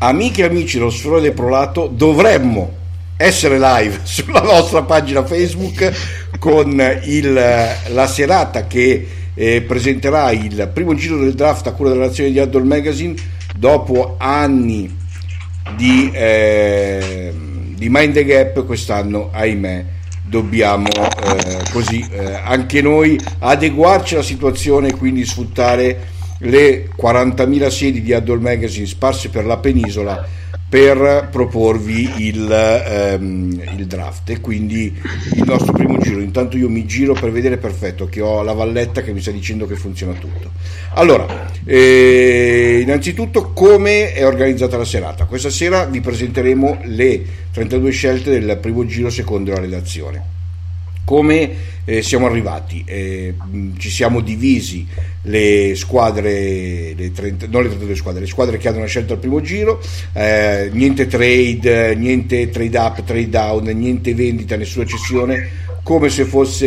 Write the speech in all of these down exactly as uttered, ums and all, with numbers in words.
amiche e amici dello Sfera del Prolato, dovremmo essere live sulla nostra pagina Facebook con il, la serata che eh, presenterà il primo giro del draft a cura della redazione di Addol Magazine dopo anni di, eh, di Mind the Gap. Quest'anno, ahimè, dobbiamo eh, così eh, anche noi adeguarci alla situazione e quindi sfruttare le quarantamila sedi di Addol Magazine sparse per la penisola per proporvi il, ehm, il draft e quindi il nostro primo giro. Intanto io mi giro per vedere, perfetto, che ho la Valletta che mi sta dicendo che funziona tutto. Allora, eh, innanzitutto come è organizzata la serata? Questa sera vi presenteremo le trentadue scelte del primo giro secondo la redazione. Come eh, siamo arrivati? Eh, ci siamo divisi le squadre, le trenta, non le trentadue squadre, le squadre che hanno una scelta al primo giro, eh, niente trade, niente trade up, trade down, niente vendita, nessuna cessione, come se fosse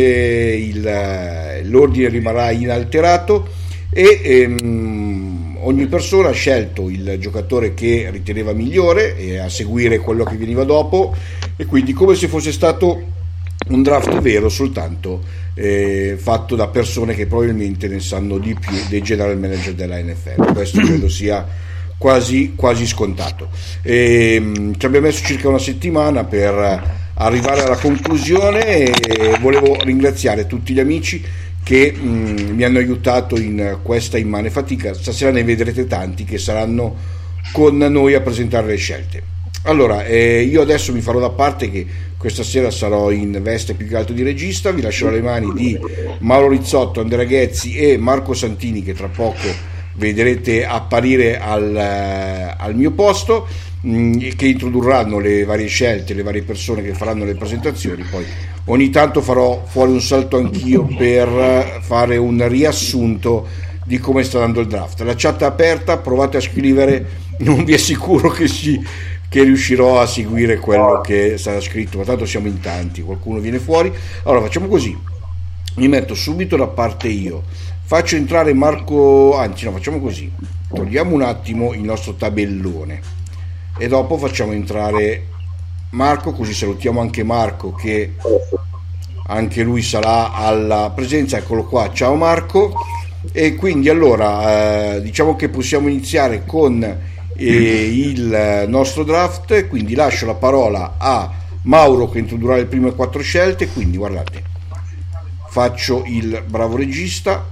il, l'ordine rimarrà inalterato e ehm, ogni persona ha scelto il giocatore che riteneva migliore e a seguire quello che veniva dopo, e quindi come se fosse stato un draft vero, soltanto eh, fatto da persone che probabilmente ne sanno di più dei general manager della N F L. Questo credo sia quasi, quasi scontato. E, ci abbiamo messo circa una settimana per arrivare alla conclusione e volevo ringraziare tutti gli amici che mh, mi hanno aiutato in questa immane fatica. Stasera ne vedrete tanti che saranno con noi a presentare le scelte. Allora, eh, io adesso mi farò da parte, che questa sera sarò in veste più che altro di regista. Vi lascerò le mani di Mauro Rizzotto, Andrea Ghezzi e Marco Santini, che tra poco vedrete apparire al, al mio posto, mh, che introdurranno le varie scelte, le varie persone che faranno le presentazioni. Poi ogni tanto farò fuori un salto anch'io per fare un riassunto di come sta andando il draft. La chat è aperta, provate a scrivere, non vi assicuro che si che riuscirò a seguire quello che sarà scritto, ma tanto siamo in tanti, qualcuno viene fuori. Allora facciamo così, mi metto subito da parte io, faccio entrare Marco, anzi no, facciamo così, togliamo un attimo il nostro tabellone e dopo facciamo entrare Marco, così salutiamo anche Marco che anche lui sarà alla presenza. Eccolo qua, ciao Marco. E quindi allora eh, diciamo che possiamo iniziare con e il nostro draft, quindi lascio la parola a Mauro che introdurrà le prime quattro scelte. Quindi guardate, faccio il bravo regista,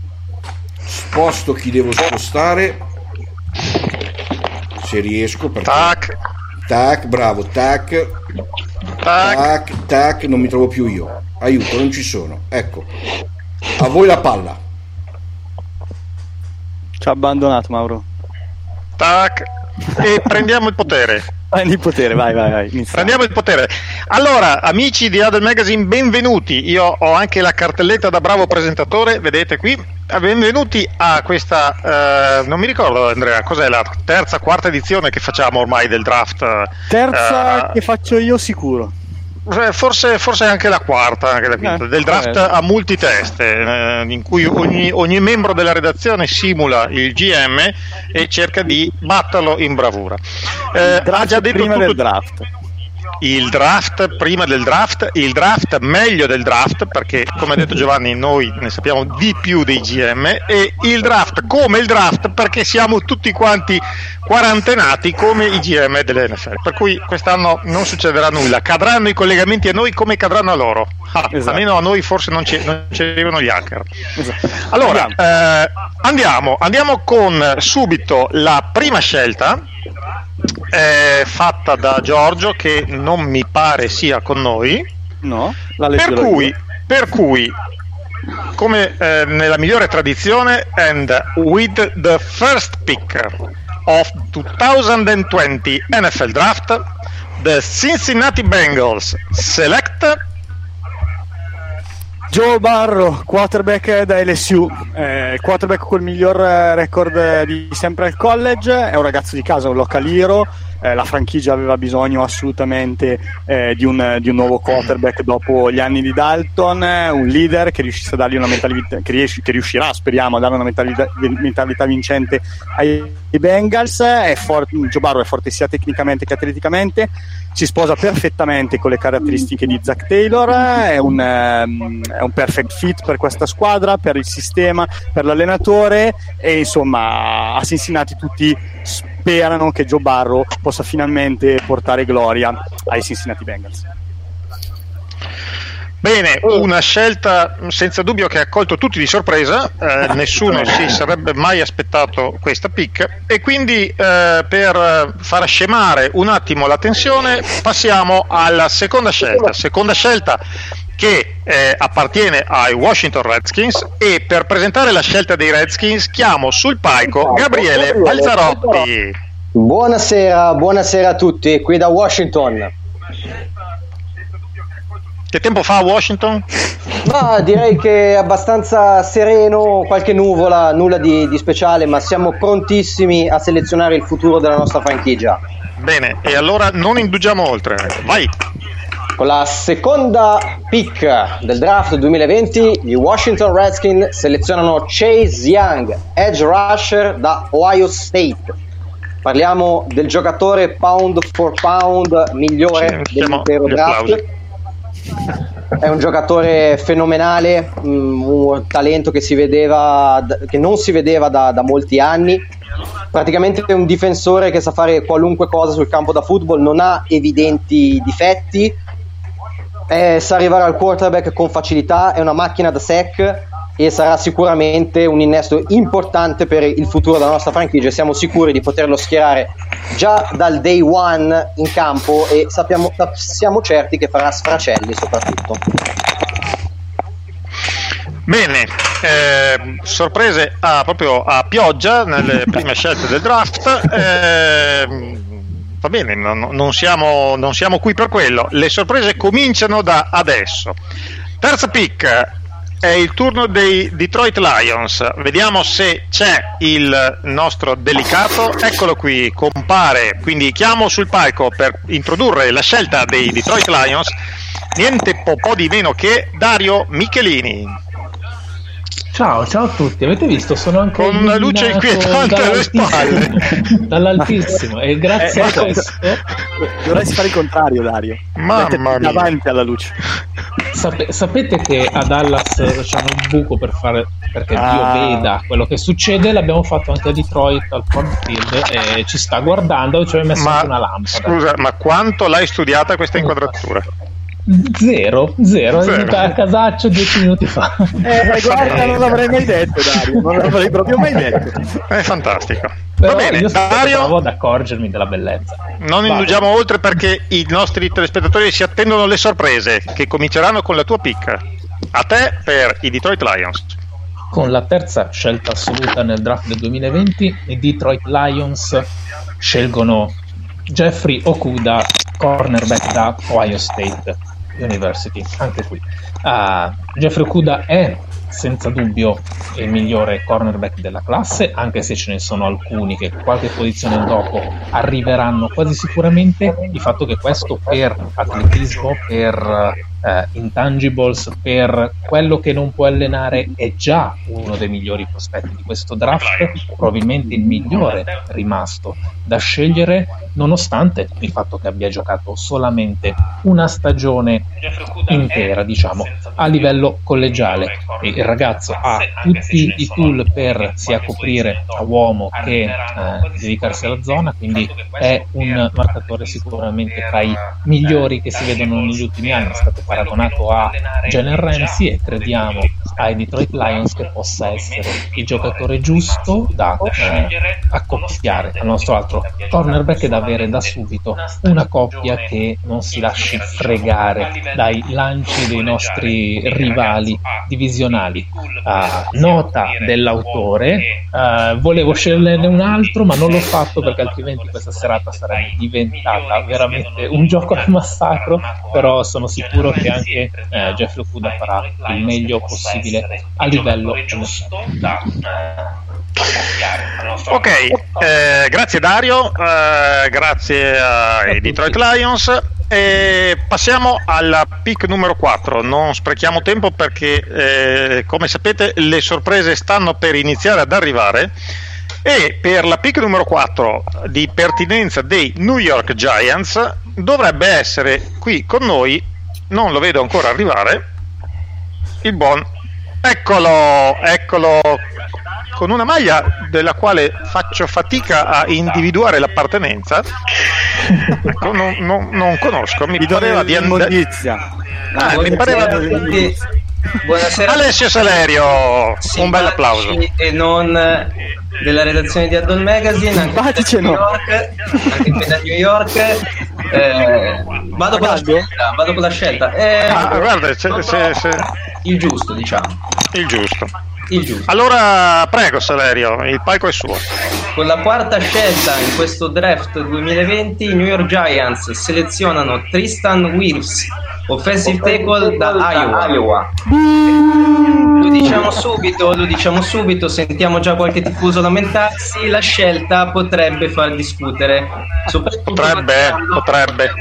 sposto chi devo spostare se riesco, perché tac tac bravo tac tac tac, tac non mi trovo più io, aiuto, non ci sono, ecco, a voi la palla. Ci ha abbandonato Mauro. Tac, e prendiamo il potere. Prendi il potere, vai, vai, vai. Iniziamo. Prendiamo il potere. Allora, amici di Addol Magazine, benvenuti. Io ho anche la cartelletta da bravo presentatore, vedete qui. Benvenuti a questa, eh, non mi ricordo Andrea, cos'è la terza, quarta edizione che facciamo ormai del draft? Terza eh, che faccio io sicuro. Forse, forse anche la quarta, anche la quinta, eh, del draft eh. a multiteste, eh, in cui ogni, ogni membro della redazione simula il G M e cerca di batterlo in bravura. Eh, ha già detto prima tutto, del draft. Il draft prima del draft, il draft meglio del draft, perché come ha detto Giovanni noi ne sappiamo di più dei G M, e il draft come il draft perché siamo tutti quanti quarantenati come i G M delle N F L, per cui quest'anno non succederà nulla, cadranno i collegamenti a noi come cadranno a loro, ah, esatto. Almeno a noi forse non ci, non ci arrivano gli hacker, esatto. Allora andiamo. Eh, andiamo andiamo con subito la prima scelta, è fatta da Giorgio che non mi pare sia con noi, no, la per cui, per cui come eh, nella migliore tradizione, and with the first pick of twenty twenty N F L Draft, the Cincinnati Bengals select Joe Burrow, quarterback da L S U, eh, quarterback col miglior record di sempre al college, è un ragazzo di casa, un local hero, eh, la franchigia aveva bisogno assolutamente eh, di, un, di un nuovo quarterback dopo gli anni di Dalton, un leader che riuscisse a dargli una mentalità, che, riesci, che riuscirà, speriamo, a dare una mentalità, mentalità vincente ai Bengals. È for- Joe Burrow è forte sia tecnicamente che atleticamente, si sposa perfettamente con le caratteristiche di Zach Taylor, è un, um, è un perfect fit per questa squadra, per il sistema, per l'allenatore, e insomma a Cincinnati tutti sperano che Joe Burrow possa finalmente portare gloria ai Cincinnati Bengals. Bene, una scelta senza dubbio che ha colto tutti di sorpresa, eh, nessuno si sarebbe mai aspettato questa pick, e quindi eh, per far scemare un attimo la tensione passiamo alla seconda scelta, seconda scelta che eh, appartiene ai Washington Redskins, e per presentare la scelta dei Redskins chiamo sul palco Gabriele Balzarotti. Buonasera, buonasera a tutti, qui da Washington. Che tempo fa a Washington? Ma direi che è abbastanza sereno, qualche nuvola, nulla di, di speciale, ma siamo prontissimi a selezionare il futuro della nostra franchigia. Bene, e allora non indugiamo oltre, vai! Con la seconda pick del draft duemilaventi, gli Washington Redskins selezionano Chase Young, edge rusher da Ohio State. Parliamo del giocatore pound for pound migliore sì, dell'intero draft. È un giocatore fenomenale, un talento che si vedeva, che non si vedeva da, da molti anni. Praticamente è un difensore che sa fare qualunque cosa sul campo da football, non ha evidenti difetti, eh, sa arrivare al quarterback con facilità, è una macchina da sack e sarà sicuramente un innesto importante per il futuro della nostra franchigia. Siamo sicuri di poterlo schierare già dal day one in campo e sappiamo, siamo certi che farà sfracelli soprattutto. Bene, eh, sorprese a, proprio a pioggia nelle prime scelte del draft. Eh, va bene, non, non, siamo, non siamo qui per quello, le sorprese cominciano da adesso. Terza pick. È il turno dei Detroit Lions, vediamo se c'è il nostro delicato, eccolo qui, compare, quindi chiamo sul palco per introdurre la scelta dei Detroit Lions, niente po', po' di meno che Dario Michelini. Ciao, ciao a tutti, avete visto? Sono anche con una luce inquietante alle spalle dall'altissimo, e grazie eh, a questo dovresti fare il contrario, Dario, mamma mia, davanti alla luce. Sape- sapete che a Dallas c'è un buco per fare, perché ah. Dio veda quello che succede. L'abbiamo fatto anche a Detroit al Ford Field e ci sta guardando, ci aveva messo ma, anche una lampada. Scusa, ma quanto l'hai studiata questa inquadratura? Zero, zero, zero. È venuta a casaccio dieci minuti fa. Eh, guarda, non l'avrei mai detto, Dario, non l'avrei proprio mai detto. È fantastico. Però va bene, io Dario, provo ad accorgermi della bellezza. Non Vado. indugiamo oltre, perché i nostri telespettatori si attendono le sorprese che cominceranno con la tua pick. A te per i Detroit Lions. Con la terza scelta assoluta nel draft del duemilaventi, i Detroit Lions scelgono Jeffrey Okudah, cornerback da Ohio State University. Anche qui uh, Jeffrey Okudah è senza dubbio il migliore cornerback della classe, anche se ce ne sono alcuni che qualche posizione dopo arriveranno quasi sicuramente. Il fatto che questo per atletismo, per eh, intangibles, per quello che non può allenare, è già uno dei migliori prospetti di questo draft, probabilmente il migliore rimasto da scegliere, nonostante il fatto che abbia giocato solamente una stagione intera, diciamo, a livello collegiale. Il ragazzo ha tutti i tool per sia coprire a uomo che eh, dedicarsi alla zona, quindi è un marcatore sicuramente tra i migliori che si vedono negli ultimi anni. È stato paragonato a Jalen Ramsey e crediamo ai Detroit Lions che possa essere il giocatore giusto da eh, accoppiare al nostro altro cornerback e da avere da subito una coppia che non si lasci fregare dai lanci dei nostri rivali divisionali. Uh, nota dell'autore, uh, volevo sceglierne un altro ma non l'ho fatto perché altrimenti questa serata sarebbe diventata veramente un gioco al massacro, però sono sicuro che anche uh, Jeffrey Okudah farà il meglio possibile a livello giusto da, uh, Ok, eh, grazie Dario, eh, grazie ai Detroit Lions. E passiamo alla pick numero quattro. Non sprechiamo tempo perché eh, come sapete le sorprese stanno per iniziare ad arrivare, e per la pick numero quattro di pertinenza dei New York Giants dovrebbe essere qui con noi, non lo vedo ancora arrivare, il buon eccolo eccolo con una maglia della quale faccio fatica a individuare l'appartenenza. Ecco, non, non, non conosco, mi pareva di andare. Ah, mi pareva di... Buonasera. Alessio Salerio, un bel applauso. E non della redazione di Addon Magazine, anche qui da New York, anche qui da New York. Eh, vado con la scelta, vado con la scelta. Eh, ah, guarda, c'è, c'è, c'è. Il giusto, diciamo. Il giusto. Il giusto. Allora, prego Salerio, il palco è suo. Con la quarta scelta in questo draft duemilaventi, i New York Giants selezionano Tristan Wirfs, offensive tackle da Iowa. Lo diciamo subito, lo diciamo subito, sentiamo già qualche tifoso lamentarsi, la scelta potrebbe far discutere. Potrebbe, potrebbe.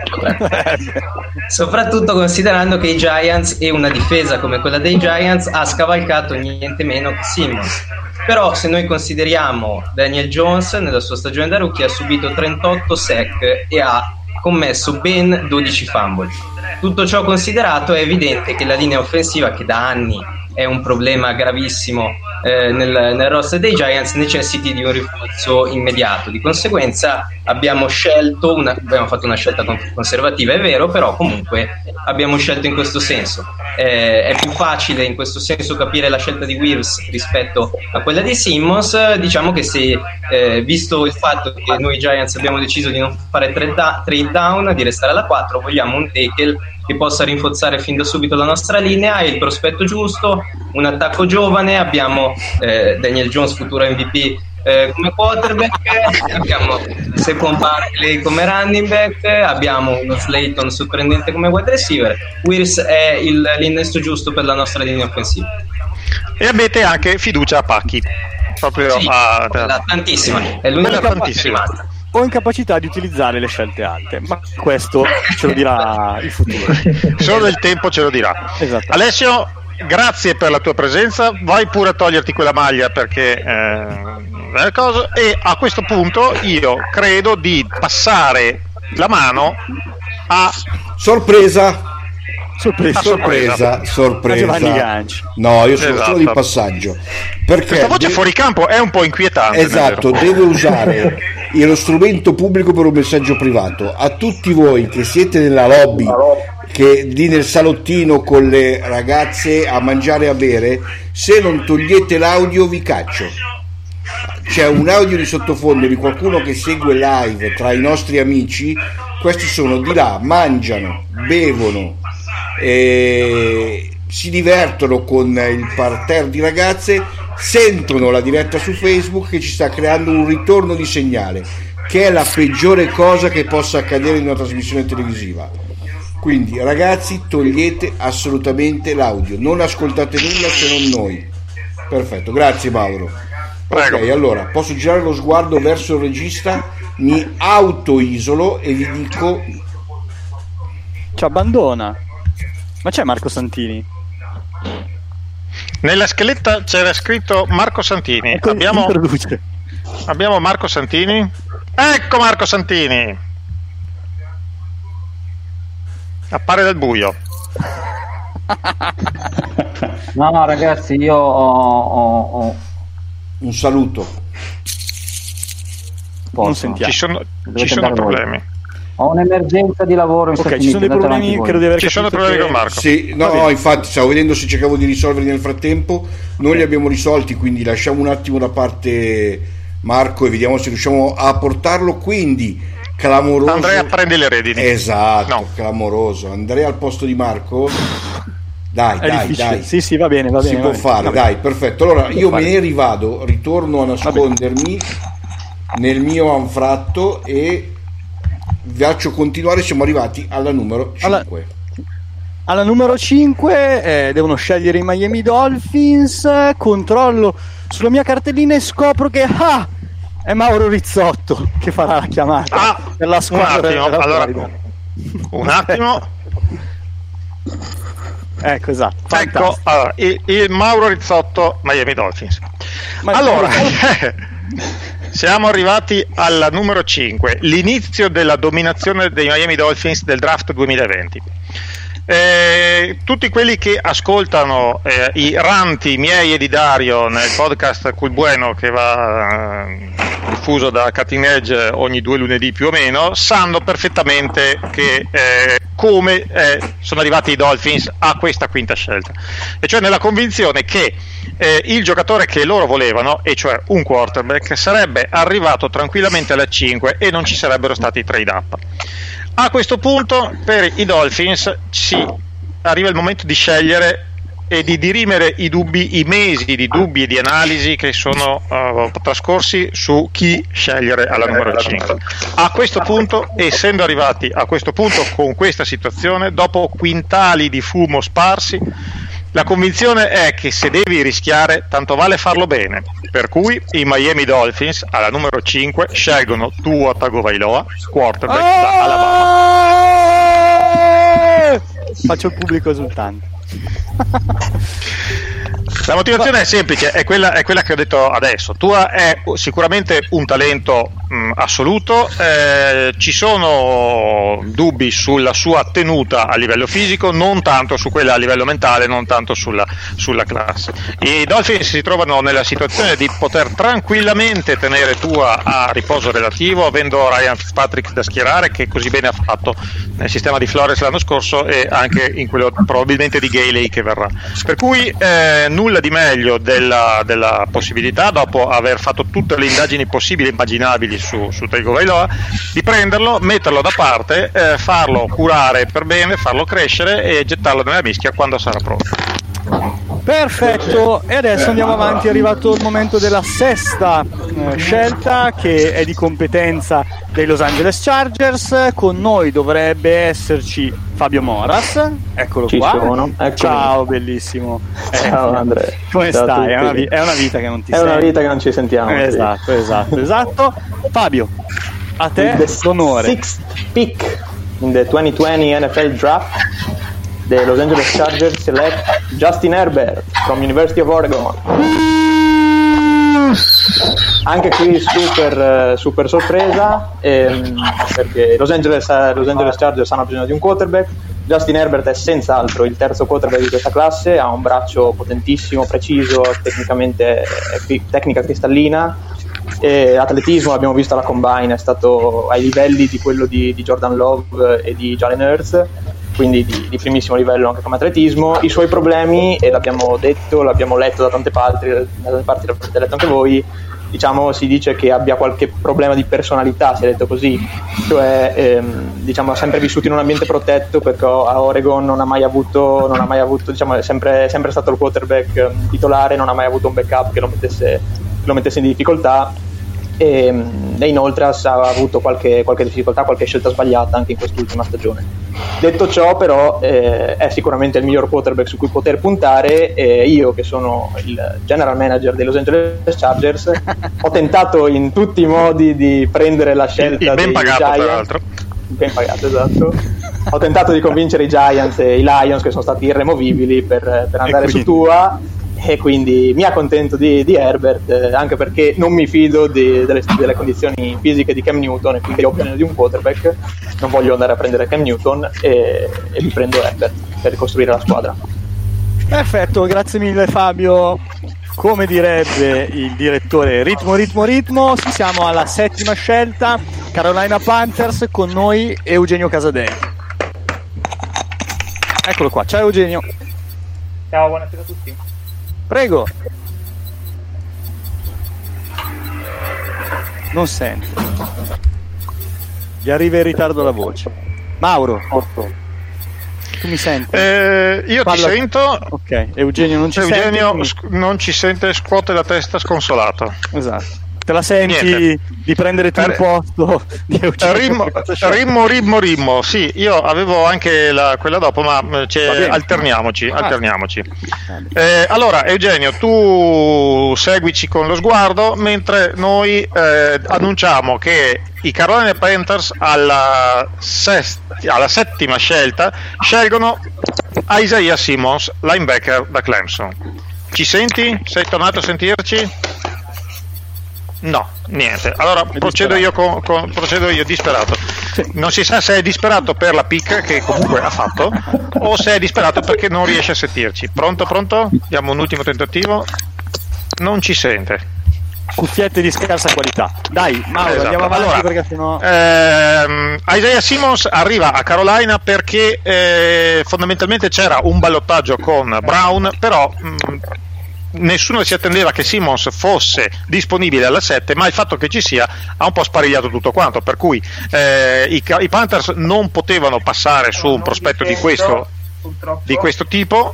Soprattutto considerando che i Giants e una difesa come quella dei Giants ha scavalcato niente meno che Simmons. Però se noi consideriamo Daniel Jones nella sua stagione da rookie ha subito trentotto sack e ha commesso ben dodici fumble. Tutto ciò considerato è evidente che la linea offensiva, che da anni è un problema gravissimo eh, nel, nel roster dei Giants, necessiti di un rinforzo immediato. Di conseguenza abbiamo scelto una, abbiamo fatto una scelta conservativa, è vero, però comunque abbiamo scelto in questo senso. Eh, è più facile in questo senso capire la scelta di Wirfs rispetto a quella di Simmons. Diciamo che se eh, visto il fatto che noi Giants abbiamo deciso di non fare trade da- trade down, di restare alla quattro, vogliamo un tackle che possa rinforzare fin da subito la nostra linea, e il prospetto giusto, un attacco giovane. Abbiamo eh, Daniel Jones, futuro M V P eh, come quarterback, abbiamo Saquon Barkley come running back, abbiamo uno Slayton sorprendente come wide receiver. Wirfs è il, l'innesto giusto per la nostra linea offensiva. E avete anche fiducia a Pacchi, proprio sì, a... tantissima, è l'unica tantissima. O incapacità di utilizzare le scelte alte, ma questo ce lo dirà il futuro. Solo il tempo ce lo dirà. Esatto. Alessio, grazie per la tua presenza, vai pure a toglierti quella maglia perché eh, è cosa. E a questo punto io credo di passare la mano a sorpresa sorpresa sorpresa sorpresa Giovanni Ganci. No, io sono Esatto. solo di passaggio, perché questa voce de- fuori campo è un po' inquietante. esatto, deve usare lo strumento pubblico per un messaggio privato a tutti voi che siete nella lobby, che lì nel salottino con le ragazze a mangiare e a bere. Se non togliete l'audio vi caccio. C'è un audio di sottofondo di qualcuno che segue live tra i nostri amici. Questi sono di là, mangiano, bevono, e si divertono con il parterre di ragazze, sentono la diretta su Facebook che ci sta creando un ritorno di segnale, che è la peggiore cosa che possa accadere in una trasmissione televisiva. Quindi ragazzi, togliete assolutamente l'audio, non ascoltate nulla se non noi. Perfetto, grazie Mauro. Prego. Ok, allora posso girare lo sguardo verso il regista, mi autoisolo e vi dico ci abbandona. Ma c'è Marco Santini? Nella scaletta c'era scritto Marco Santini. Ecco, abbiamo, introduce. abbiamo Marco Santini. Ecco Marco Santini, appare dal buio. No, no, ragazzi, io ho, ho, ho... un saluto. Posso? Non sentiamo. Ci sono, Dovete ci sono andare voi. problemi. Ho un'emergenza di lavoro in Ok, Stati ci sono dei Uniti, andate problemi, avanti credo di voi. aver Ci sono capito problemi che- con Marco. Sì, no, Va bene. no, infatti stavo vedendo se cercavo di risolverli nel frattempo, non li abbiamo risolti, quindi lasciamo un attimo da parte Marco e vediamo se riusciamo a portarlo. Quindi clamoroso. Andrea prendi le redini. Esatto, No. clamoroso. Andrea al posto di Marco. Dai, È dai, difficile. dai. Sì, sì, va bene, va bene. Si va può bene. fare, Va dai, bene. perfetto. Allora io fare. me ne rivado, ritorno a nascondermi nel mio anfratto e vi faccio continuare. Siamo arrivati alla numero Alla- cinque. Alla numero cinque eh, devono scegliere i Miami Dolphins. Controllo sulla mia cartellina e scopro che ah, è Mauro Rizzotto che farà la chiamata ah, per la squadra. Un attimo, della allora, Florida. un attimo. Ecco, esatto. Ecco, allora, il, il Mauro Rizzotto, Miami Dolphins. Ma allora, siamo arrivati alla numero cinque, l'inizio della dominazione dei Miami Dolphins del draft duemilaventi. Eh, tutti quelli che ascoltano eh, i ranti miei e di Dario nel podcast Cul Bueno, che va eh, diffuso da Cutting Edge ogni due lunedì più o meno, sanno perfettamente che eh, come eh, sono arrivati i Dolphins a questa quinta scelta, e cioè nella convinzione che eh, il giocatore che loro volevano, e cioè un quarterback, sarebbe arrivato tranquillamente alla cinque e non ci sarebbero stati trade up. A questo punto per i Dolphins sì, arriva il momento di scegliere e di dirimere i dubbi, i mesi di dubbi e di analisi che sono uh, trascorsi su chi scegliere alla numero cinque. A questo punto, essendo arrivati a questo punto con questa situazione, dopo quintali di fumo sparsi, la convinzione è che se devi rischiare, tanto vale farlo bene. Per cui i Miami Dolphins alla numero cinque scelgono Tua Tagovailoa, quarterback oh! da Alabama. Faccio il pubblico esultante. La motivazione è semplice, è quella, è quella che ho detto adesso. Tua è sicuramente un talento mh, assoluto, eh, ci sono dubbi sulla sua tenuta a livello fisico, non tanto su quella a livello mentale, non tanto sulla, sulla classe. I Dolphins si trovano nella situazione di poter tranquillamente tenere Tua a riposo relativo, avendo Ryan Fitzpatrick da schierare, che così bene ha fatto nel sistema di Flores l'anno scorso e anche in quello probabilmente di Gailey che verrà. Per cui eh, nulla di meglio della, della possibilità, dopo aver fatto tutte le indagini possibili e immaginabili su, su Tagovailoa, di prenderlo, metterlo da parte, eh, farlo curare per bene, farlo crescere e gettarlo nella mischia quando sarà pronto. Perfetto, e adesso andiamo avanti. È arrivato il momento della sesta eh, scelta, che è di competenza dei Los Angeles Chargers. Con noi dovrebbe esserci Fabio Moras, eccolo Ci qua. sono, ciao, bellissimo. Ciao eh, Andrea. Come Ciao stai? È una, vi- è una vita che non ti È senti. una vita che non ci sentiamo. Esatto, esatto, esatto. Fabio, a te The l'onore. Sixth pick in the twenty twenty N F L Draft, the Los Angeles Chargers select Justin Herbert from University of Oregon. Anche qui super, super sorpresa, ehm, perché Los Angeles, Los Angeles Chargers hanno bisogno di un quarterback. Justin Herbert è senz'altro il terzo quarterback di questa classe, ha un braccio potentissimo, preciso, tecnicamente è tecnica cristallina, e atletismo, l'abbiamo visto alla Combine, è stato ai livelli di quello di, di Jordan Love e di Jalen Hurts, quindi di, di primissimo livello anche come atletismo. I suoi problemi, e l'abbiamo detto, l'abbiamo letto da tante parti, da tante parti l'avete letto anche voi, diciamo si dice che abbia qualche problema di personalità, si è detto così, cioè ehm, diciamo ha sempre vissuto in un ambiente protetto, perché a Oregon non ha mai avuto, non ha mai avuto diciamo è sempre, è sempre stato il quarterback titolare, non ha mai avuto un backup che lo mettesse, lo mettesse in difficoltà, e, e inoltre ha avuto qualche, qualche difficoltà, qualche scelta sbagliata anche in quest'ultima stagione. Detto ciò, però, eh, è sicuramente il miglior quarterback su cui poter puntare, e io, che sono il general manager dei Los Angeles Chargers, ho tentato in tutti i modi di prendere la scelta il ben dei pagato, Giants, peraltro. ben pagato, esatto. Ho tentato di convincere i Giants e i Lions, che sono stati irremovibili, per, per andare su Tua, e quindi mi accontento di, di Herbert, eh, anche perché non mi fido di, delle, delle condizioni fisiche di Cam Newton, e quindi ho bisogno di un quarterback, non voglio andare a prendere Cam Newton, e, e mi prendo Herbert per ricostruire la squadra. Perfetto, grazie mille Fabio. Come direbbe il direttore, ritmo, ritmo, ritmo. Siamo alla settima scelta, Carolina Panthers, con noi Eugenio Casadei. Eccolo qua, ciao Eugenio. Ciao, buonasera a tutti. Prego. Non sento. Gli arriva in ritardo la voce. Mauro, tu mi senti? Eh, io Parla... ti sento. Ok, Eugenio non ci Eugenio sente. Eugenio non ci sente, scuote la testa sconsolato. Esatto. te la senti Niente. di prendere tu il posto di Eugenio? Rimmo, rimmo, rimmo, rimmo. Sì, io avevo anche la, quella dopo, ma alterniamoci. alterniamoci. Eh, allora, Eugenio, tu seguici con lo sguardo mentre noi eh, annunciamo che i Carolina Panthers alla, sest- alla settima scelta scelgono Isaiah Simmons, linebacker da Clemson. Ci senti? Sei tornato a sentirci? No, niente. Allora procedo io, con, con, procedo io disperato. Non si sa se è disperato per la pick che comunque ha fatto o se è disperato perché non riesce a sentirci. Pronto, pronto? Diamo un ultimo tentativo. Non ci sente. Cuffiette di scarsa qualità. Dai, Mauro, esatto. Andiamo avanti allora, perché sennò... ehm, Isaiah Simmons arriva a Carolina perché eh, fondamentalmente c'era un ballottaggio con Brown, però mh, nessuno si attendeva che Simmons fosse disponibile alla sette, ma il fatto che ci sia ha un po' sparigliato tutto quanto, per cui eh, i, i Panthers non potevano passare su un prospetto di questo, di questo tipo.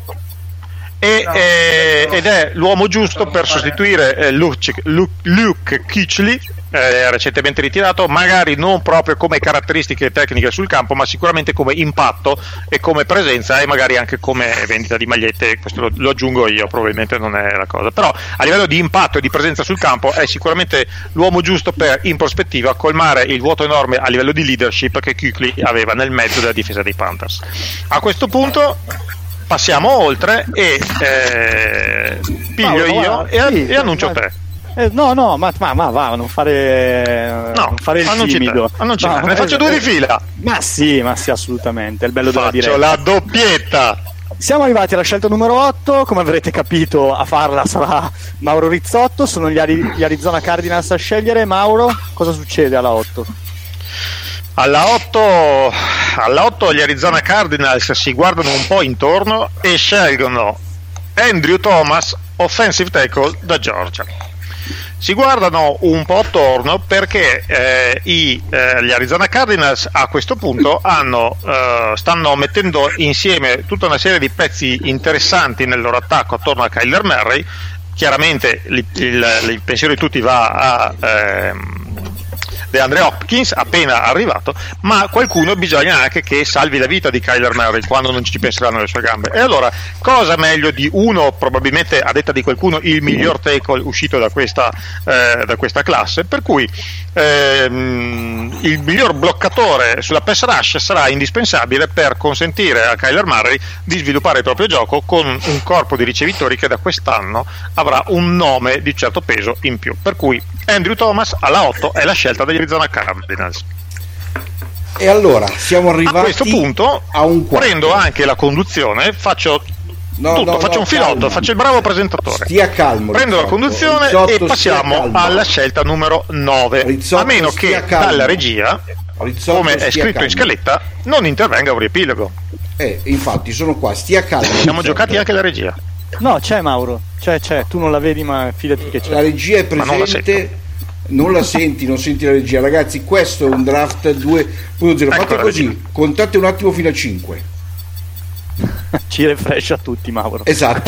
E, eh, ed è l'uomo giusto per sostituire eh, Luke, Luke, Luke Kuechly, eh, recentemente ritirato, magari non proprio come caratteristiche tecniche sul campo, ma sicuramente come impatto e come presenza e magari anche come vendita di magliette. Questo lo, lo aggiungo io, probabilmente non è la cosa, però a livello di impatto e di presenza sul campo è sicuramente l'uomo giusto per, in prospettiva, colmare il vuoto enorme a livello di leadership che Kuechly aveva nel mezzo della difesa dei Panthers. A questo punto passiamo oltre e eh, piglio Paolo, io guarda, e, sì, e annuncio ma, te. Eh, no, no, ma, ma, ma va, non fare, no, non fare il annunci timido. Te, annunci no, te. Ne faccio eh, due di fila. Ma sì, ma sì, assolutamente. È il bello della Faccio diretta. la doppietta. Siamo arrivati alla scelta numero otto. Come avrete capito, a farla sarà Mauro Rizzotto. Sono gli, Ari- gli Arizona Cardinals a scegliere. Mauro, cosa succede alla otto? Alla otto, alla otto gli Arizona Cardinals si guardano un po' intorno e scelgono Andrew Thomas, offensive tackle da Georgia. Si guardano un po' attorno perché eh, i, eh, gli Arizona Cardinals a questo punto hanno, eh, stanno mettendo insieme tutta una serie di pezzi interessanti nel loro attacco attorno a Kyler Murray. Chiaramente il, il, il pensiero di tutti va a ehm, DeAndre Hopkins appena arrivato, ma qualcuno bisogna anche che salvi la vita di Kyler Murray quando non ci penseranno le sue gambe. E allora cosa meglio di uno, probabilmente a detta di qualcuno il miglior tackle uscito da questa, eh, da questa classe, per cui ehm, il miglior bloccatore sulla pass rush sarà indispensabile per consentire a Kyler Murray di sviluppare il proprio gioco con un corpo di ricevitori che da quest'anno avrà un nome di certo peso in più, per cui Andrew Thomas alla otto è la scelta degli Arizona Cardinals. E allora siamo arrivati a questo punto a un quarto. Prendo anche la conduzione, faccio no, tutto, no, faccio no, un filotto, calmo. faccio il bravo presentatore. Stia calmo. Prendo Rizzotto. la conduzione Rizzotto, e passiamo alla scelta numero nove. Rizzotto, a meno che calmo. dalla regia, Rizzotto, come è scritto calmo. in scaletta, non intervenga un riepilogo. Eh, infatti sono qua, stia calmo. Siamo Rizzotto. giocati anche la regia. No, c'è Mauro, c'è, c'è. Tu non la vedi, ma fidati che c'è. La regia è Ma non la presente. Non la senti, non senti la regia, ragazzi. Questo è un draft due punto zero. Ecco Fate la così, regia. contate un attimo fino a cinque. Ci refresh a tutti, Mauro. Esatto.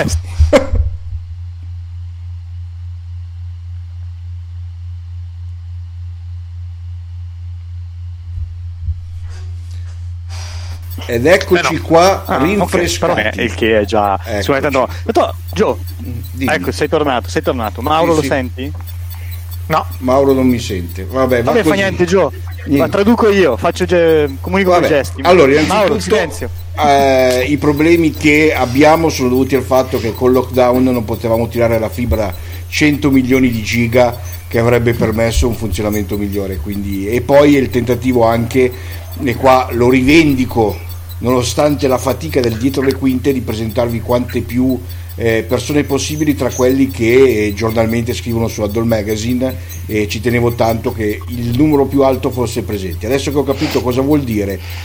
Ed eccoci Eh no. qua Ah, rinfrescati. ok, però è il che è già Eccoci. sicuramente no. Però, Gio, Dimmi. ecco, sei tornato, sei tornato. Mauro Sì, lo sì. senti? No, Mauro non mi sente. Vabbè, va Vabbè, fa così. niente, Gio. Niente. Ma traduco io, faccio ge- comunico con i Vabbè. gesti. Allora, Mauro, innanzitutto, silenzio. eh, i problemi che abbiamo sono dovuti al fatto che con lockdown non potevamo tirare la fibra cento milioni di giga che avrebbe permesso un funzionamento migliore. Quindi, e poi il tentativo anche, e qua lo rivendico, nonostante la fatica del dietro le quinte, di presentarvi quante più eh, persone possibili tra quelli che eh, giornalmente scrivono su Addle Magazine, e ci tenevo tanto che il numero più alto fosse presente. Adesso che ho capito cosa vuol dire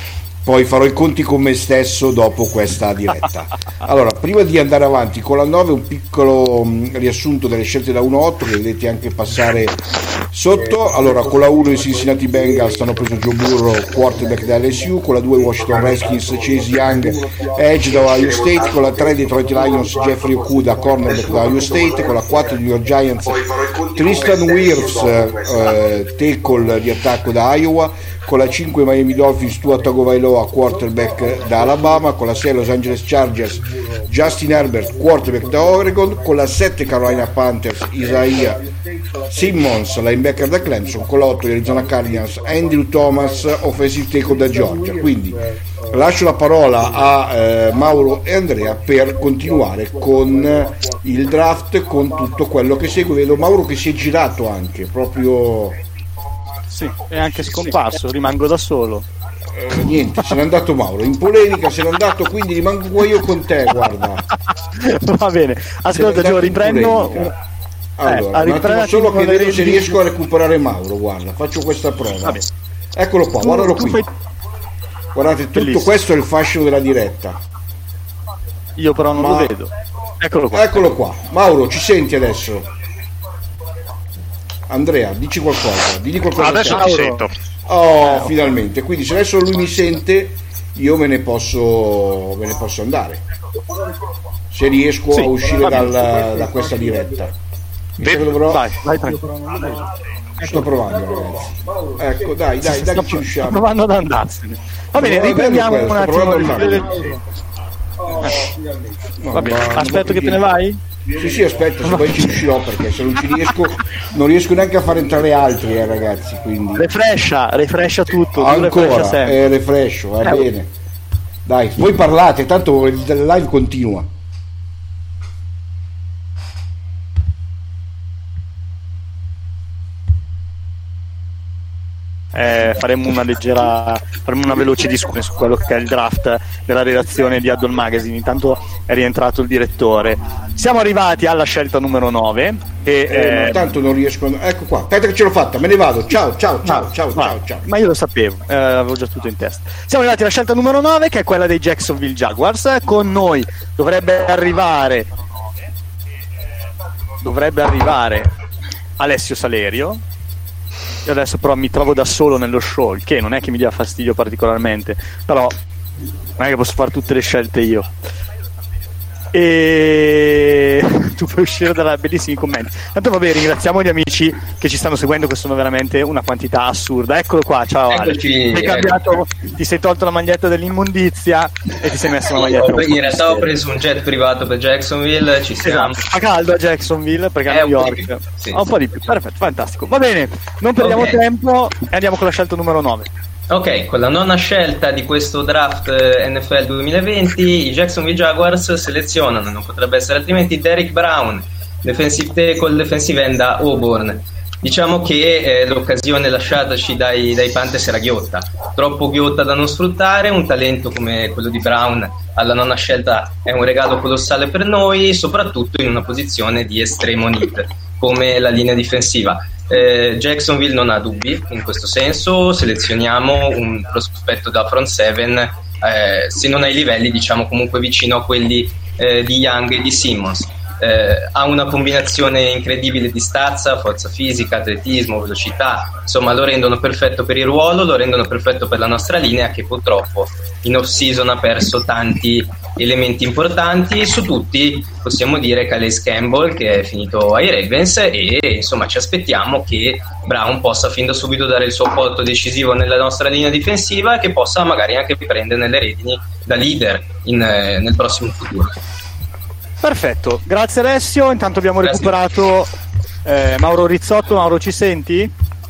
poi farò i conti con me stesso dopo questa diretta. Allora, prima di andare avanti con la nove, un piccolo mh, riassunto delle scelte da uno a otto che vedete anche passare sotto. Allora, con la uno i Cincinnati Bengals hanno preso Joe Burrow, quarterback da L S U, con la due Washington Redskins Chase Young, edge da Ohio State, con la tre Detroit Lions Jeffrey Okudah, cornerback da Ohio State, con la quattro New York Giants Tristan Wirfs, eh, tackle di attacco da Iowa, con la cinque Miami Dolphins Tua Tagovailoa, quarterback da Alabama, con la sei Los Angeles Chargers Justin Herbert, quarterback da Oregon, con la sette Carolina Panthers Isaiah Simmons, linebacker da Clemson, con la otto Arizona Cardinals Andrew Thomas, offensive tackle da Georgia. Quindi lascio la parola a eh, Mauro e Andrea per continuare con il draft, con tutto quello che segue. Vedo Mauro che si è girato anche proprio. Sì, è anche scomparso, rimango da solo. Eh, niente, se n'è andato Mauro in polemica, se n'è andato, quindi rimango qua io con te, guarda. Va bene, ascolta Gio, riprendo. Allora, eh, un attimo solo che vedo se riesco a recuperare Mauro, guarda, faccio questa prova. Eccolo qua, guardalo qui. Guardate, tutto bellissimo. Questo è il fascino della diretta. Io però non Ma... lo vedo. Eccolo qua. Eccolo qua. Mauro, ci senti adesso? Andrea, dici qualcosa. Digli qualcosa. Adesso ti sento. Oh, eh, finalmente. Quindi se adesso lui mi sente, io me ne posso me ne posso andare. Se riesco sì, a uscire dal, da questa diretta. Dovrò... Vai, vai, vai. Sto provando, ragazzi. Ecco, dai, dai, dai, che ci riusciamo. Sto provando ad andarsene. Va bene, riprendiamo un attimo. Eh. Vabbè, aspetto che te ne vai? Sì, sì, aspetta, se poi ci riuscirò, perché se non ci riesco non riesco neanche a far entrare altri, eh, ragazzi, quindi refrescia, refrescia tutto. Ancora, eh, refrescio, va eh, bene. Dai, voi parlate, tanto il live continua. Eh, faremo una leggera faremo una veloce discussione su quello che è il draft della redazione di Addon Magazine. Intanto è rientrato il direttore. Siamo arrivati alla scelta numero nove e eh, eh, tanto non riesco a... ecco qua, aspetta che ce l'ho fatta, me ne vado, ciao ciao ciao ciao ciao, ciao, ciao. Ma io lo sapevo, eh, avevo già tutto in testa. Siamo arrivati alla scelta numero nove, che è quella dei Jacksonville Jaguars. Con noi dovrebbe arrivare dovrebbe arrivare Alessio Salerio. Io adesso però mi trovo da solo nello show, il che non è che mi dia fastidio particolarmente, però non è che posso fare tutte le scelte io. E tu puoi uscire dalla bellissimi commenti. Tanto vabbè, ringraziamo gli amici che ci stanno seguendo, che sono veramente una quantità assurda. Eccolo qua, ciao Ale. Ti, cambiato, ti sei tolto la maglietta dell'immondizia e ti sei messo la maglietta. In realtà ho preso un jet privato per Jacksonville, ci siamo. Esatto. Fa caldo a Jacksonville perché a New York sì, ha un sì. po' di più. Perfetto, fantastico. Va bene, non perdiamo okay. tempo e andiamo con la scelta numero nove. Ok, con la nona scelta di questo draft N F L duemilaventi, i Jacksonville Jaguars selezionano, non potrebbe essere altrimenti, Derrick Brown, defensive tackle, defensive end da Auburn. Diciamo che eh, l'occasione lasciataci dai, dai Panthers era ghiotta, troppo ghiotta da non sfruttare. Un talento come quello di Brown alla nona scelta è un regalo colossale per noi, soprattutto in una posizione di estremo need come la linea difensiva. Eh, Jacksonville non ha dubbi in questo senso, selezioniamo un prospetto da front seven, eh, se non ai livelli diciamo comunque vicino a quelli eh, di Young e di Simmons. Eh, ha una combinazione incredibile di stazza, forza fisica, atletismo, velocità, insomma lo rendono perfetto per il ruolo, lo rendono perfetto per la nostra linea, che purtroppo in off season ha perso tanti elementi importanti. Su tutti possiamo dire Calais Campbell, che è finito ai Ravens, e insomma ci aspettiamo che Brown possa fin da subito dare il suo apporto decisivo nella nostra linea difensiva e che possa magari anche prendere le redini da leader in, eh, nel prossimo futuro. Perfetto, grazie Alessio. Intanto abbiamo grazie. recuperato eh, Mauro Rizzotto. Mauro, ci senti?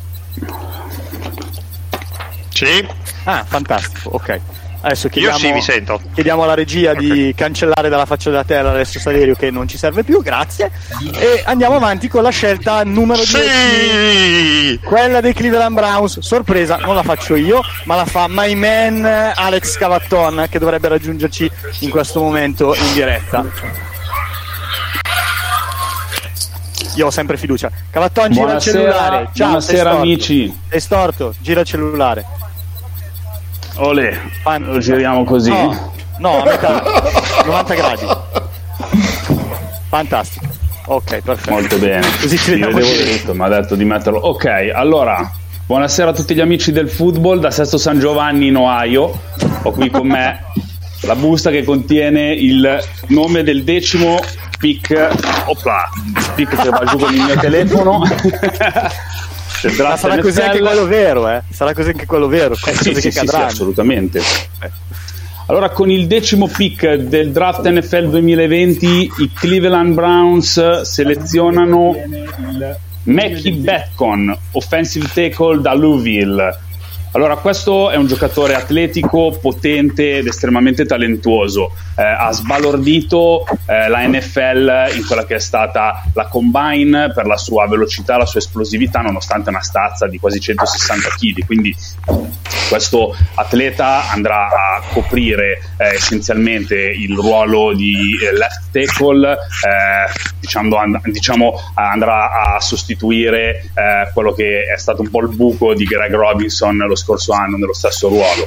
Sì. Ah, fantastico, ok. Adesso chiediamo, Io sì, vi sento. Chiediamo alla regia okay. di cancellare dalla faccia della terra Alessio Salerio, che non ci serve più, grazie. E andiamo avanti con la scelta numero sì! dieci, quella dei Cleveland Browns. Sorpresa, non la faccio io, ma la fa my man Alex Cavatton, che dovrebbe raggiungerci in questo momento in diretta. Io ho sempre fiducia. Cavatton, gira buonasera, il cellulare. Ciao, buonasera sei amici. Sei storto, gira il cellulare. Olè, lo giriamo così. No, no, a metà, novanta gradi. Fantastico. Ok, perfetto. Molto bene. Così ci Io vediamo avevo detto, mi ha detto di metterlo. Ok, allora, buonasera a tutti gli amici del football da Sesto San Giovanni in Ohio. Ho qui con me la busta che contiene il nome del decimo pick. Opla, pick che va giù con il mio telefono. Ma sarà così anche quello vero, eh? Sarà così anche quello vero. Eh, sì, che sì, sì, sì, assolutamente. Eh. Allora, con il decimo pick del draft N F L duemilaventi, i Cleveland Browns selezionano Mackie Beckon, offensive tackle da Louisville. Allora, questo è un giocatore atletico, potente ed estremamente talentuoso. Eh, ha sbalordito eh, la N F L in quella che è stata la Combine per la sua velocità, la sua esplosività, nonostante una stazza di quasi centosessanta chili. Quindi questo atleta andrà a coprire eh, essenzialmente il ruolo di eh, left tackle, eh, diciamo, and- diciamo andrà a sostituire eh, quello che è stato un po' il buco di Greg Robinson lo scorso anno nello stesso ruolo.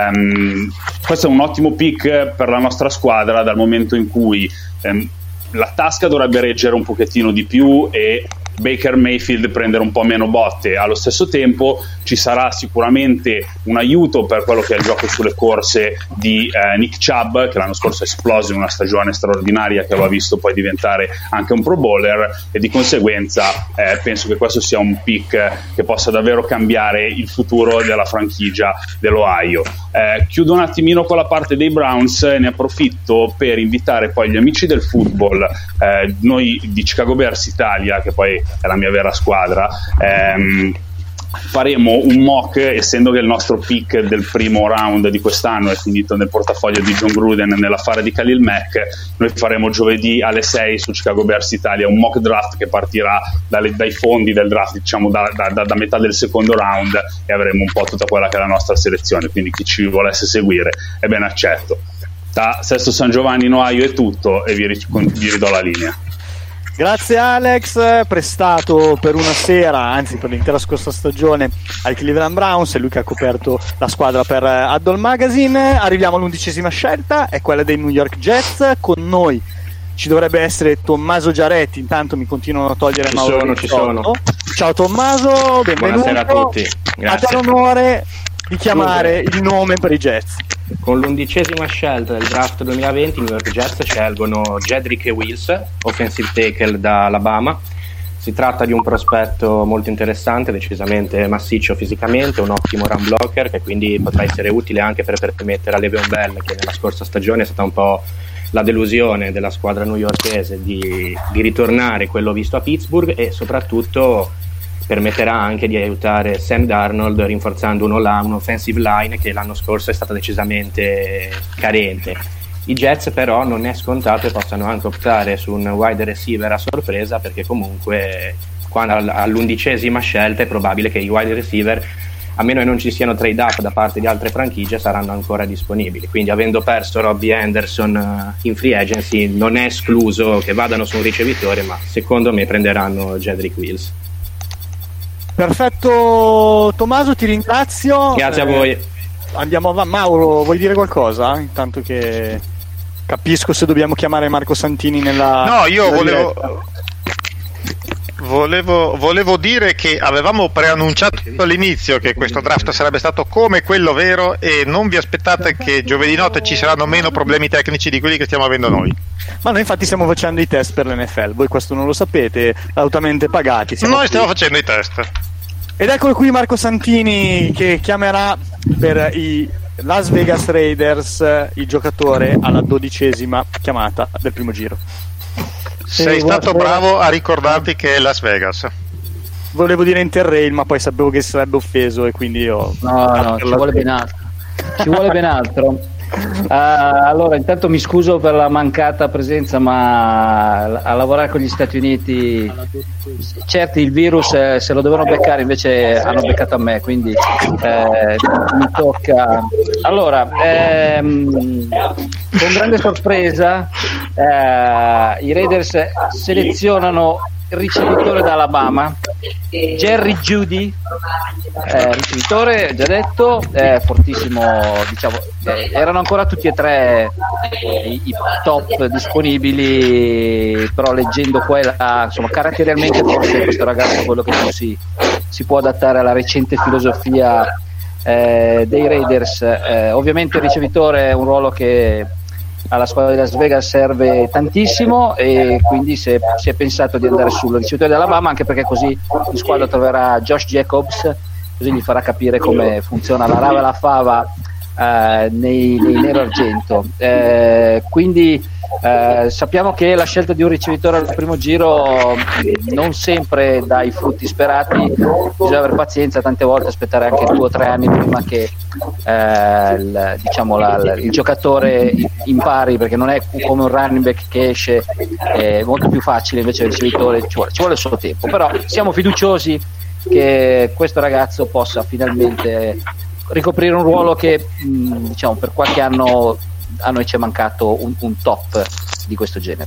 Um, questo è un ottimo pick per la nostra squadra, dal momento in cui um, la tasca dovrebbe reggere un pochettino di più e Baker Mayfield prendere un po' meno botte. Allo stesso tempo ci sarà sicuramente un aiuto per quello che è il gioco sulle corse di eh, Nick Chubb, che l'anno scorso è esploso in una stagione straordinaria che lo ha visto poi diventare anche un Pro Bowler, e di conseguenza eh, penso che questo sia un pick che possa davvero cambiare il futuro della franchigia dell'Ohio. Eh, chiudo un attimino con la parte dei Browns e ne approfitto per invitare poi gli amici del football, eh, noi di Chicago Bears Italia, che poi è la mia vera squadra. ehm, faremo un mock, essendo che il nostro pick del primo round di quest'anno è finito nel portafoglio di John Gruden nell'affare di Khalil Mack. Noi faremo giovedì alle sei su Chicago Bears Italia un mock draft che partirà dalle, dai fondi del draft, diciamo da, da, da, da metà del secondo round, e avremo un po' tutta quella che è la nostra selezione, quindi chi ci volesse seguire è ben accetto. Da Sesto San Giovanni in Ohio è tutto e vi, vi ridò la linea. Grazie Alex, prestato per una sera, anzi per l'intera scorsa stagione ai Cleveland Browns, è lui che ha coperto la squadra per Addle Magazine. Arriviamo all'undicesima scelta, è quella dei New York Jets. Con noi ci dovrebbe essere Tommaso Giaretti, intanto mi continuano a togliere ci Mauro sono, ci sono. Ciao Tommaso, benvenuto. Buonasera a tutti. Grazie. A te l'onore di chiamare il nome per i Jets. Con l'undicesima scelta del draft duemilaventi, i New York Jets scelgono Jedrick Wills, offensive tackle da Alabama. Si tratta di un prospetto molto interessante, decisamente massiccio fisicamente, un ottimo run blocker che quindi potrà essere utile anche per permettere a Le'Veon Bell, che nella scorsa stagione è stata un po' la delusione della squadra newyorkese, di, di ritornare quello visto a Pittsburgh, e soprattutto permetterà anche di aiutare Sam Darnold rinforzando uno là, un offensive line che l'anno scorso è stata decisamente carente. I Jets però non è scontato che possano anche optare su un wide receiver a sorpresa, perché comunque quando all'undicesima scelta è probabile che i wide receiver, a meno che non ci siano trade up da parte di altre franchigie, saranno ancora disponibili. Quindi, avendo perso Robbie Anderson in free agency, non è escluso che vadano su un ricevitore, ma secondo me prenderanno Jedrick Wills. Perfetto Tommaso, ti ringrazio. Grazie a voi. Eh, andiamo avanti. Mauro, vuoi dire qualcosa? Intanto che capisco se dobbiamo chiamare Marco Santini nella... No, io nella volevo... Volevo, volevo dire che avevamo preannunciato all'inizio che questo draft sarebbe stato come quello vero, e non vi aspettate che giovedì notte ci saranno meno problemi tecnici di quelli che stiamo avendo noi. Ma noi infatti stiamo facendo i test per l'N F L, voi questo non lo sapete, altamente pagati. Noi qui. stiamo facendo i test. Ed eccolo qui Marco Santini che chiamerà per i Las Vegas Raiders il giocatore alla dodicesima chiamata del primo giro. Sei stato bravo a ricordarti che è Las Vegas. Volevo dire Interrail, ma poi sapevo che sarebbe offeso e quindi io... No, no, ci vuole ben altro. Ci vuole ben altro. Uh, allora, intanto mi scuso per la mancata presenza, ma a lavorare con gli Stati Uniti, certi il virus eh, se lo devono beccare, invece hanno beccato a me, quindi eh, mi tocca. Allora, ehm, con grande sorpresa eh, i Raiders selezionano ricevitore d'Alabama, Jerry Jeudy, eh, ricevitore, già detto, eh, fortissimo, diciamo, eh, erano ancora tutti e tre i, i top disponibili, però leggendo qua e là, insomma, caratterialmente forse questo ragazzo è quello che più si, si può adattare alla recente filosofia eh, dei Raiders. Eh, ovviamente il ricevitore è un ruolo che alla squadra di Las Vegas serve tantissimo, e quindi si è, si è pensato di andare sul ricevitore dell'Alabama, anche perché così in squadra troverà Josh Jacobs, così gli farà capire come funziona la rava e la fava eh, nei, nei nero argento. Eh, quindi eh, sappiamo che la scelta di un ricevitore al primo giro non sempre dà i frutti sperati, bisogna avere pazienza, tante volte aspettare anche due o tre anni prima che eh, il, diciamo la, la, il giocatore impari, perché non è come un running back che esce, è molto più facile, invece il ricevitore ci vuole, ci vuole il suo tempo, però siamo fiduciosi che questo ragazzo possa finalmente ricoprire un ruolo che mh, diciamo per qualche anno a noi ci è mancato un, un top di questo genere.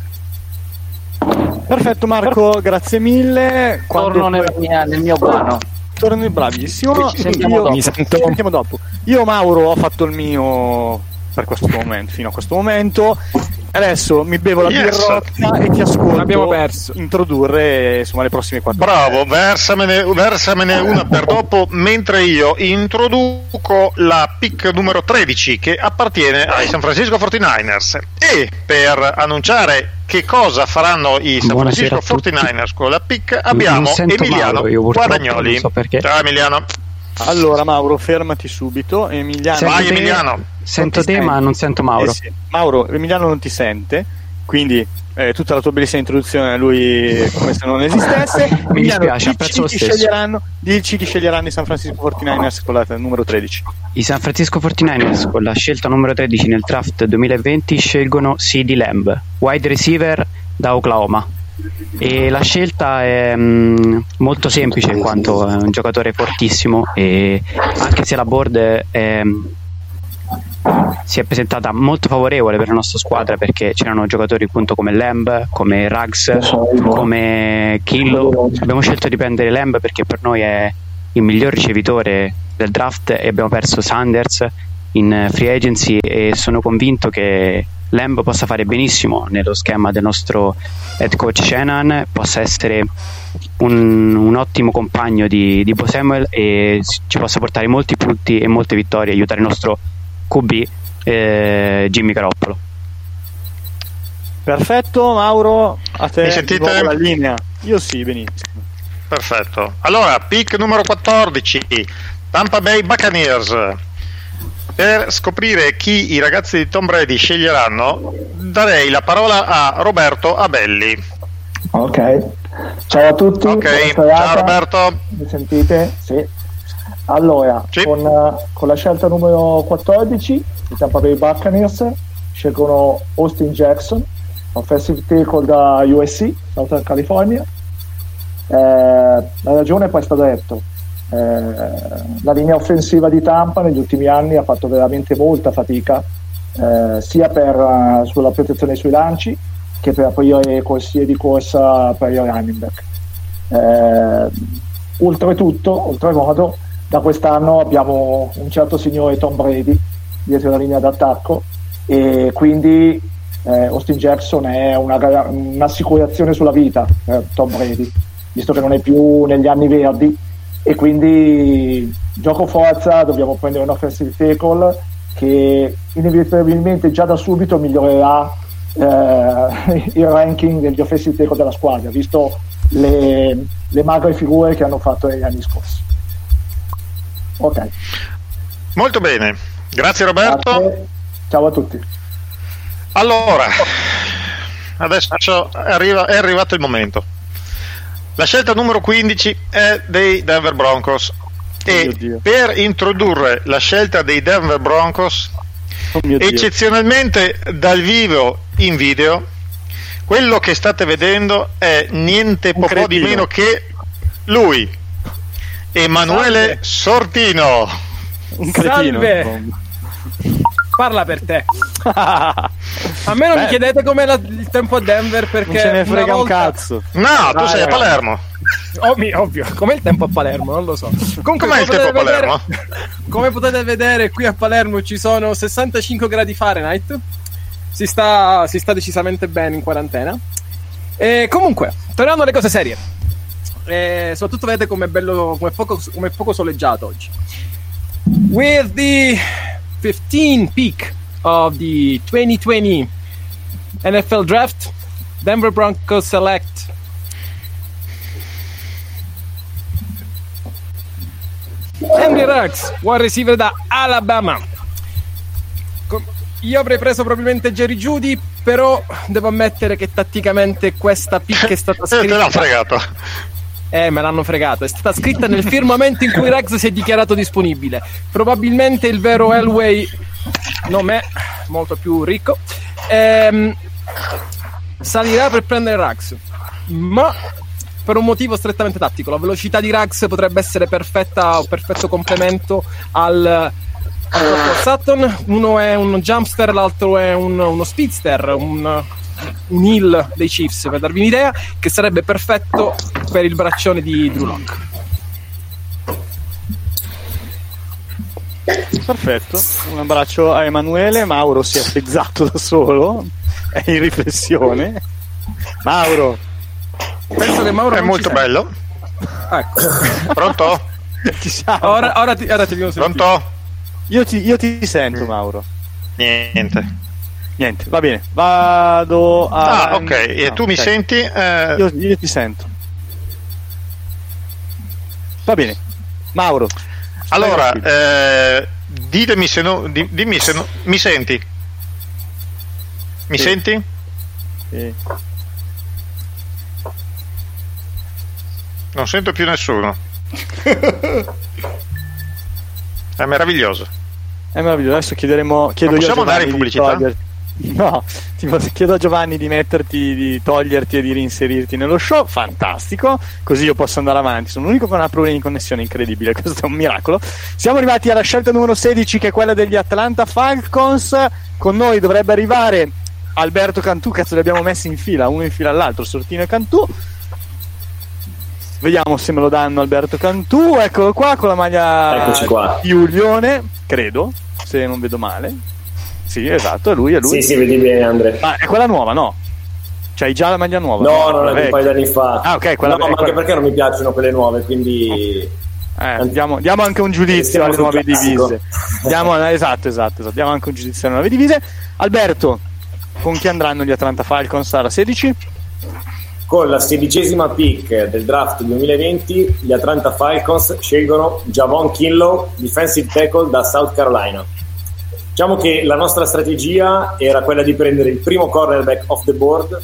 Perfetto Marco, grazie mille. Torno nel, mia, nel mio brano. Torno bravissimo. Ci sentiamo io, dopo. Mi sento... sentiamo dopo. Io Mauro ho fatto il mio per questo momento, fino a questo momento. Adesso mi bevo la Yes. birrotta e ti ascolto. Abbiamo perso. Introdurre insomma le prossime quattro. Bravo, versamene, versamene una per dopo, mentre io introduco la pick numero tredici che appartiene ai San Francisco quarantanovers, e per annunciare che cosa faranno i San Buonasera Francisco a tutti. quarantanovers con la pick abbiamo Non sento Emiliano Mauro, io purtroppo Guadagnoli. non so perché. Ciao Emiliano. Allora Mauro, fermati subito. Emiliano, Sento Vai te- Emiliano. Sento ti te, sente. ma non sento Mauro. Eh sì. Mauro, Emiliano non ti sente, quindi eh, tutta la tua bellissima introduzione a lui come se non esistesse. Mi Emiliano, dispiace, dici apprezzo lo chi stesso. sceglieranno, dici chi sceglieranno i San Francisco quarantanovers con la numero tredici. I San Francisco quarantanovers con la scelta numero tredici nel draft duemilaventi scelgono CeeDee Lamb, wide receiver da Oklahoma. E la scelta è mh, molto semplice, in quanto è un giocatore fortissimo, e anche se la board è, si è presentata molto favorevole per la nostra squadra, perché c'erano giocatori appunto come Lamb, come Ruggs, come Killo, abbiamo scelto di prendere Lamb perché per noi è il miglior ricevitore del draft, e abbiamo perso Sanders in free agency, e sono convinto che Lamb possa fare benissimo nello schema del nostro head coach Shanahan, possa essere un, un ottimo compagno di, di Bo Samuel, e ci possa portare molti punti e molte vittorie, aiutare il nostro Q B eh, Jimmy Garoppolo. Perfetto Mauro, a te Mi sentite? di nuovo la linea. Io sì, benissimo. Perfetto. Allora, pick numero quattordici, Tampa Bay Buccaneers. Per scoprire chi i ragazzi di Tom Brady sceglieranno, darei la parola a Roberto Abelli. Ok, ciao a tutti. Ok, buona serata. ciao Roberto. Mi sentite? Sì. Allora, Sì. Con, con la scelta numero quattordici, i Tampa Bay Buccaneers scelgono Austin Jackson, offensive tackle da U S C, Southern California. Eh, la ragione poi è stata detto. Eh, la linea offensiva di Tampa negli ultimi anni ha fatto veramente molta fatica, eh, sia per uh, sulla protezione sui lanci che per aprire corsie di corsa per i running back. Eh, oltretutto, oltremodo, da quest'anno abbiamo un certo signore Tom Brady dietro la linea d'attacco, e quindi eh, Austin Jackson è una, un'assicurazione sulla vita per Tom Brady, visto che non è più negli anni verdi, e quindi gioco forza, dobbiamo prendere un offensive tackle che inevitabilmente già da subito migliorerà eh, il ranking degli offensive tackle della squadra, visto le, le magre figure che hanno fatto negli anni scorsi. Ok, Molto bene, grazie Roberto. grazie. Ciao a tutti. Allora, adesso arriva, è arrivato il momento. La scelta numero quindici è dei Denver Broncos, e Oh mio Dio. per introdurre la scelta dei Denver Broncos, Oh mio Dio. eccezionalmente dal vivo in video, quello che state vedendo è niente Un po' di cretino. meno che lui, Emanuele Un cretino. Salve. Parla per te. A me non Beh. mi chiedete com'è la- il tempo a Denver perché Non ce ne frega una un volta- cazzo. No, tu Dai, sei a ragazzi. Palermo. Ovvio, ovvio. Com'è il tempo a Palermo? Non lo so. Comunque, Com'è il come tempo a potete Palermo? vedere- come potete vedere, qui a Palermo ci sono sessantacinque gradi Fahrenheit. Si sta, si sta decisamente bene in quarantena. E comunque, tornando alle cose serie. E soprattutto vedete com'è bello, com'è poco, com'è poco soleggiato oggi. With the fifteenth pick of the twenty twenty N F L Draft, Denver Broncos select Henry Ruggs, wide receiver da Alabama. Com- Io avrei preso probabilmente Jerry Jeudy, però devo ammettere che tatticamente questa pick è stata Eh, scritta. te l'hanno fregato. Eh, me l'hanno fregato. È stata scritta nel firmamento in cui Ruggs si è dichiarato disponibile. Probabilmente il vero Elway, non è molto più ricco, ehm, salirà per prendere Ruggs, ma per un motivo strettamente tattico. La velocità di Ruggs potrebbe essere perfetta, un perfetto complemento al, al Sutton. Uno è un jumpster, l'altro è un- uno speedster, un, un heel dei Chiefs, per darvi un'idea, che sarebbe perfetto per il braccione di Drew Lock. Perfetto, un abbraccio a Emanuele. Mauro si è pezzato da solo, è in riflessione. Mauro, penso che Mauro È non molto ci sia. bello. Ecco. Pronto? ci siamo. Ora, ora ti, ora ti abbiamo sentito. Pronto? Io ti, io ti sento, Mauro. Niente. Niente, va bene, vado a... Ah, ok. E no, tu mi ok. senti? Eh, Io, io ti sento. Va bene, Mauro. allora, Vai, eh, ditemi se no, di- dimmi se no, mi senti? Mi Sì. senti? Sì. Non sento più nessuno. È meraviglioso. È meraviglioso. Adesso chiederemo. Chiedo Ma io a possiamo andare Giovanni in di pubblicità? toglierti- No, tipo, chiedo a Giovanni di metterti, di toglierti e di reinserirti nello show. Fantastico, così io posso andare avanti. Sono l'unico che non ha problemi di connessione, incredibile. Questo è un miracolo. Siamo arrivati alla scelta numero sedici, che è quella degli Atlanta Falcons. Con noi dovrebbe arrivare Alberto Cantù. Cazzo, li abbiamo messi in fila, uno in fila all'altro, Sortino e Cantù. Vediamo se me lo danno Alberto Cantù. Eccolo qua con la maglia Eccoci qua. di Ulione, credo, se non vedo male. Sì, esatto, è lui, è lui. Sì, sì, vedi bene, Andre. Ah, è quella nuova, no? C'hai già la maglia nuova? No, non è di Vecchia. un paio d'anni fa. Ah, ok, quella no, ma vecchia. anche perché non mi piacciono quelle nuove, quindi... Eh, diamo, diamo anche un giudizio Stiamo alle sul nuove classico. divise. Diamo, esatto, esatto, esatto. Diamo anche un giudizio alle nuove divise. Alberto, con chi andranno gli Atlanta Falcons alla sedici? Con la sedicesima pick del draft duemilaventi, gli Atlanta Falcons scelgono Javon Kinlaw, defensive tackle da South Carolina. Diciamo che la nostra strategia era quella di prendere il primo cornerback off the board,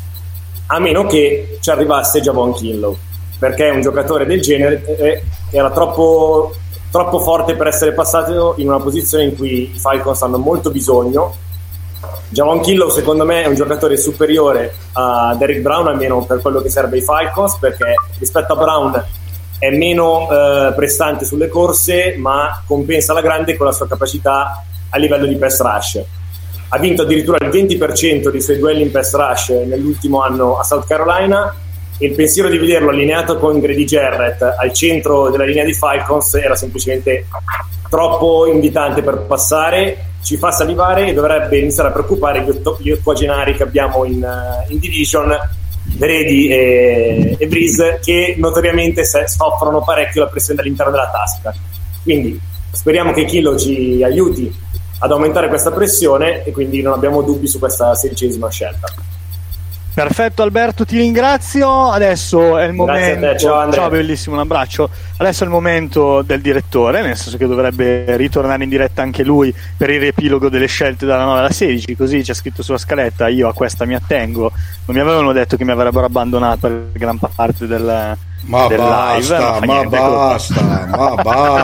a meno che ci arrivasse Javon Kinlaw, perché un giocatore del genere eh, era troppo, troppo forte per essere passato in una posizione in cui i Falcons hanno molto bisogno. Javon Kinlaw secondo me è un giocatore superiore a Derrick Brown, almeno per quello che serve ai Falcons, perché rispetto a Brown è meno eh, prestante sulle corse, ma compensa la grande con la sua capacità a livello di pass rush. Ha vinto addirittura il venti per cento dei suoi duelli in pass rush nell'ultimo anno a South Carolina, e il pensiero di vederlo allineato con Grady Jarrett al centro della linea di Falcons era semplicemente troppo invitante per passare. Ci fa salivare e dovrebbe iniziare a preoccupare gli, otto, gli ottuagenari che abbiamo in, in division, Brady e, e Breeze, che notoriamente se, soffrono parecchio la pressione all'interno della tasca. Quindi speriamo che Kinlaw ci aiuti ad aumentare questa pressione, e quindi non abbiamo dubbi su questa sedicesima scelta. Perfetto Alberto, ti ringrazio. Adesso è il Grazie momento. a te, ciao, Andrea. Ciao, bellissimo, un abbraccio. Adesso è il momento del direttore, nel senso che dovrebbe ritornare in diretta anche lui per il riepilogo delle scelte dalla nove alla sedici. Così c'è scritto sulla scaletta, io a questa mi attengo. Non mi avevano detto che mi avrebbero abbandonato per gran parte del, Ma del basta, live. Non fa ma niente, basta, ma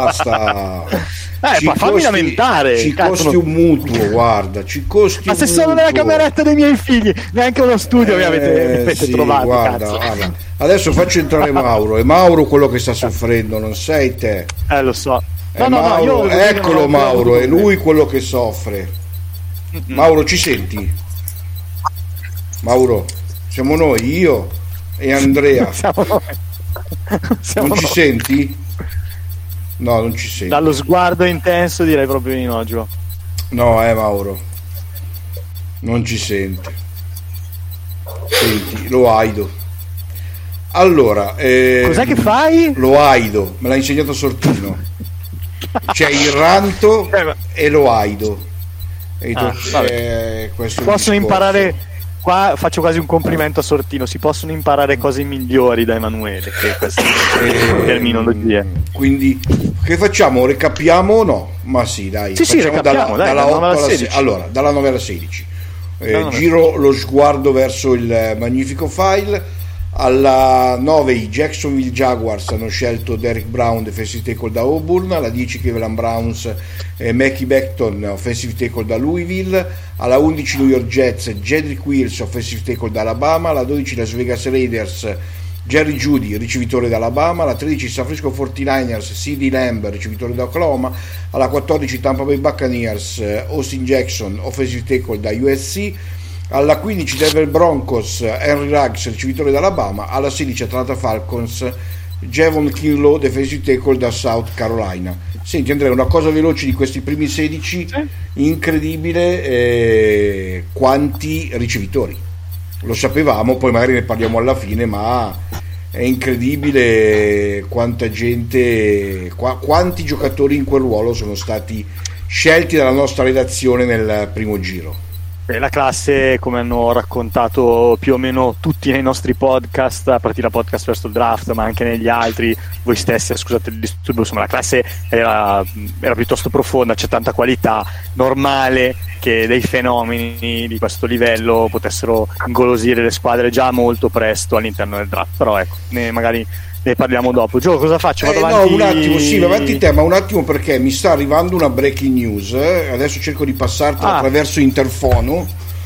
basta. Eh, Ci ma fammi costi- lamentare. Ci Cazzo, costi non- un mutuo, guarda, ci costi Ma un se sono mutuo. nella cameretta dei miei figli, neanche uno studio mi avete, mi Eh, avete sì, trovato. guarda, cazzo. guarda. Adesso faccio entrare Mauro. È Mauro quello che sta soffrendo, non sei te. Eh, lo so. È No, no, no, Mauro, io- eccolo io- Mauro, io- è lui quello che soffre. Mauro, ci senti? Mauro, siamo noi, io e Andrea. Siamo noi. Siamo non ci noi. senti? No, non ci senti. Dallo sguardo intenso direi proprio di no, Gio. No, eh Mauro, non ci sente. Senti, lo aido. Allora, eh, cos'è che fai? Lo aido, me l'ha insegnato Sortino. C'è il ranto e lo aido. E Ah, to- eh, questo è il possono discorso. imparare, qua faccio quasi un complimento a Sortino, si possono imparare cose migliori da Emanuele che queste Eh, terminologie. Quindi che facciamo? Recapiamo o no? Ma sì, dai. Sì, sì, Facciamo recapiamo, dai, dalla dalla nove otto alla alla sedici. se- allora, dalla nove alla sedici. Eh, Dalla nove alla giro lo sguardo verso il magnifico file. Alla nove i Jacksonville Jaguars hanno scelto Derrick Brown, defensive tackle da Auburn. Alla dieci Cleveland Browns eh, Mackie Beckton, offensive tackle da Louisville. Alla undici New York Jets Jedrick Wills, offensive tackle da Alabama. Alla dodici Las Vegas Raiders Jerry Jeudy, ricevitore da Alabama. Alla tredici San Francisco quarantanovers CeeDee Lamb, ricevitore da Oklahoma. Alla quattordici Tampa Bay Buccaneers eh, Austin Jackson, offensive tackle da U S C. Alla quindici Denver Broncos Henry Ruggs, ricevitore da Alabama. Alla sedici Atlanta Falcons Javon Kinlaw, defensive tackle da South Carolina. Senti Andrea, una cosa veloce di questi primi sedici, incredibile eh, quanti ricevitori. Lo sapevamo, poi magari ne parliamo alla fine, ma è incredibile quanta gente, qua, quanti giocatori in quel ruolo sono stati scelti dalla nostra redazione nel primo giro. Beh, la classe, come hanno raccontato più o meno tutti nei nostri podcast, a partire da podcast verso il draft, ma anche negli altri, voi stessi, scusate il disturbo, insomma la classe era, era piuttosto profonda, c'è tanta qualità, normale che dei fenomeni di questo livello potessero ingolosire le squadre già molto presto all'interno del draft, però ecco, ne, magari ne parliamo dopo. Gio, cosa faccio? Vado Eh, avanti? no, un attimo, sì, avanti te, ma un attimo perché mi sta arrivando una breaking news. eh. Adesso cerco di passartela Ah. attraverso interfono.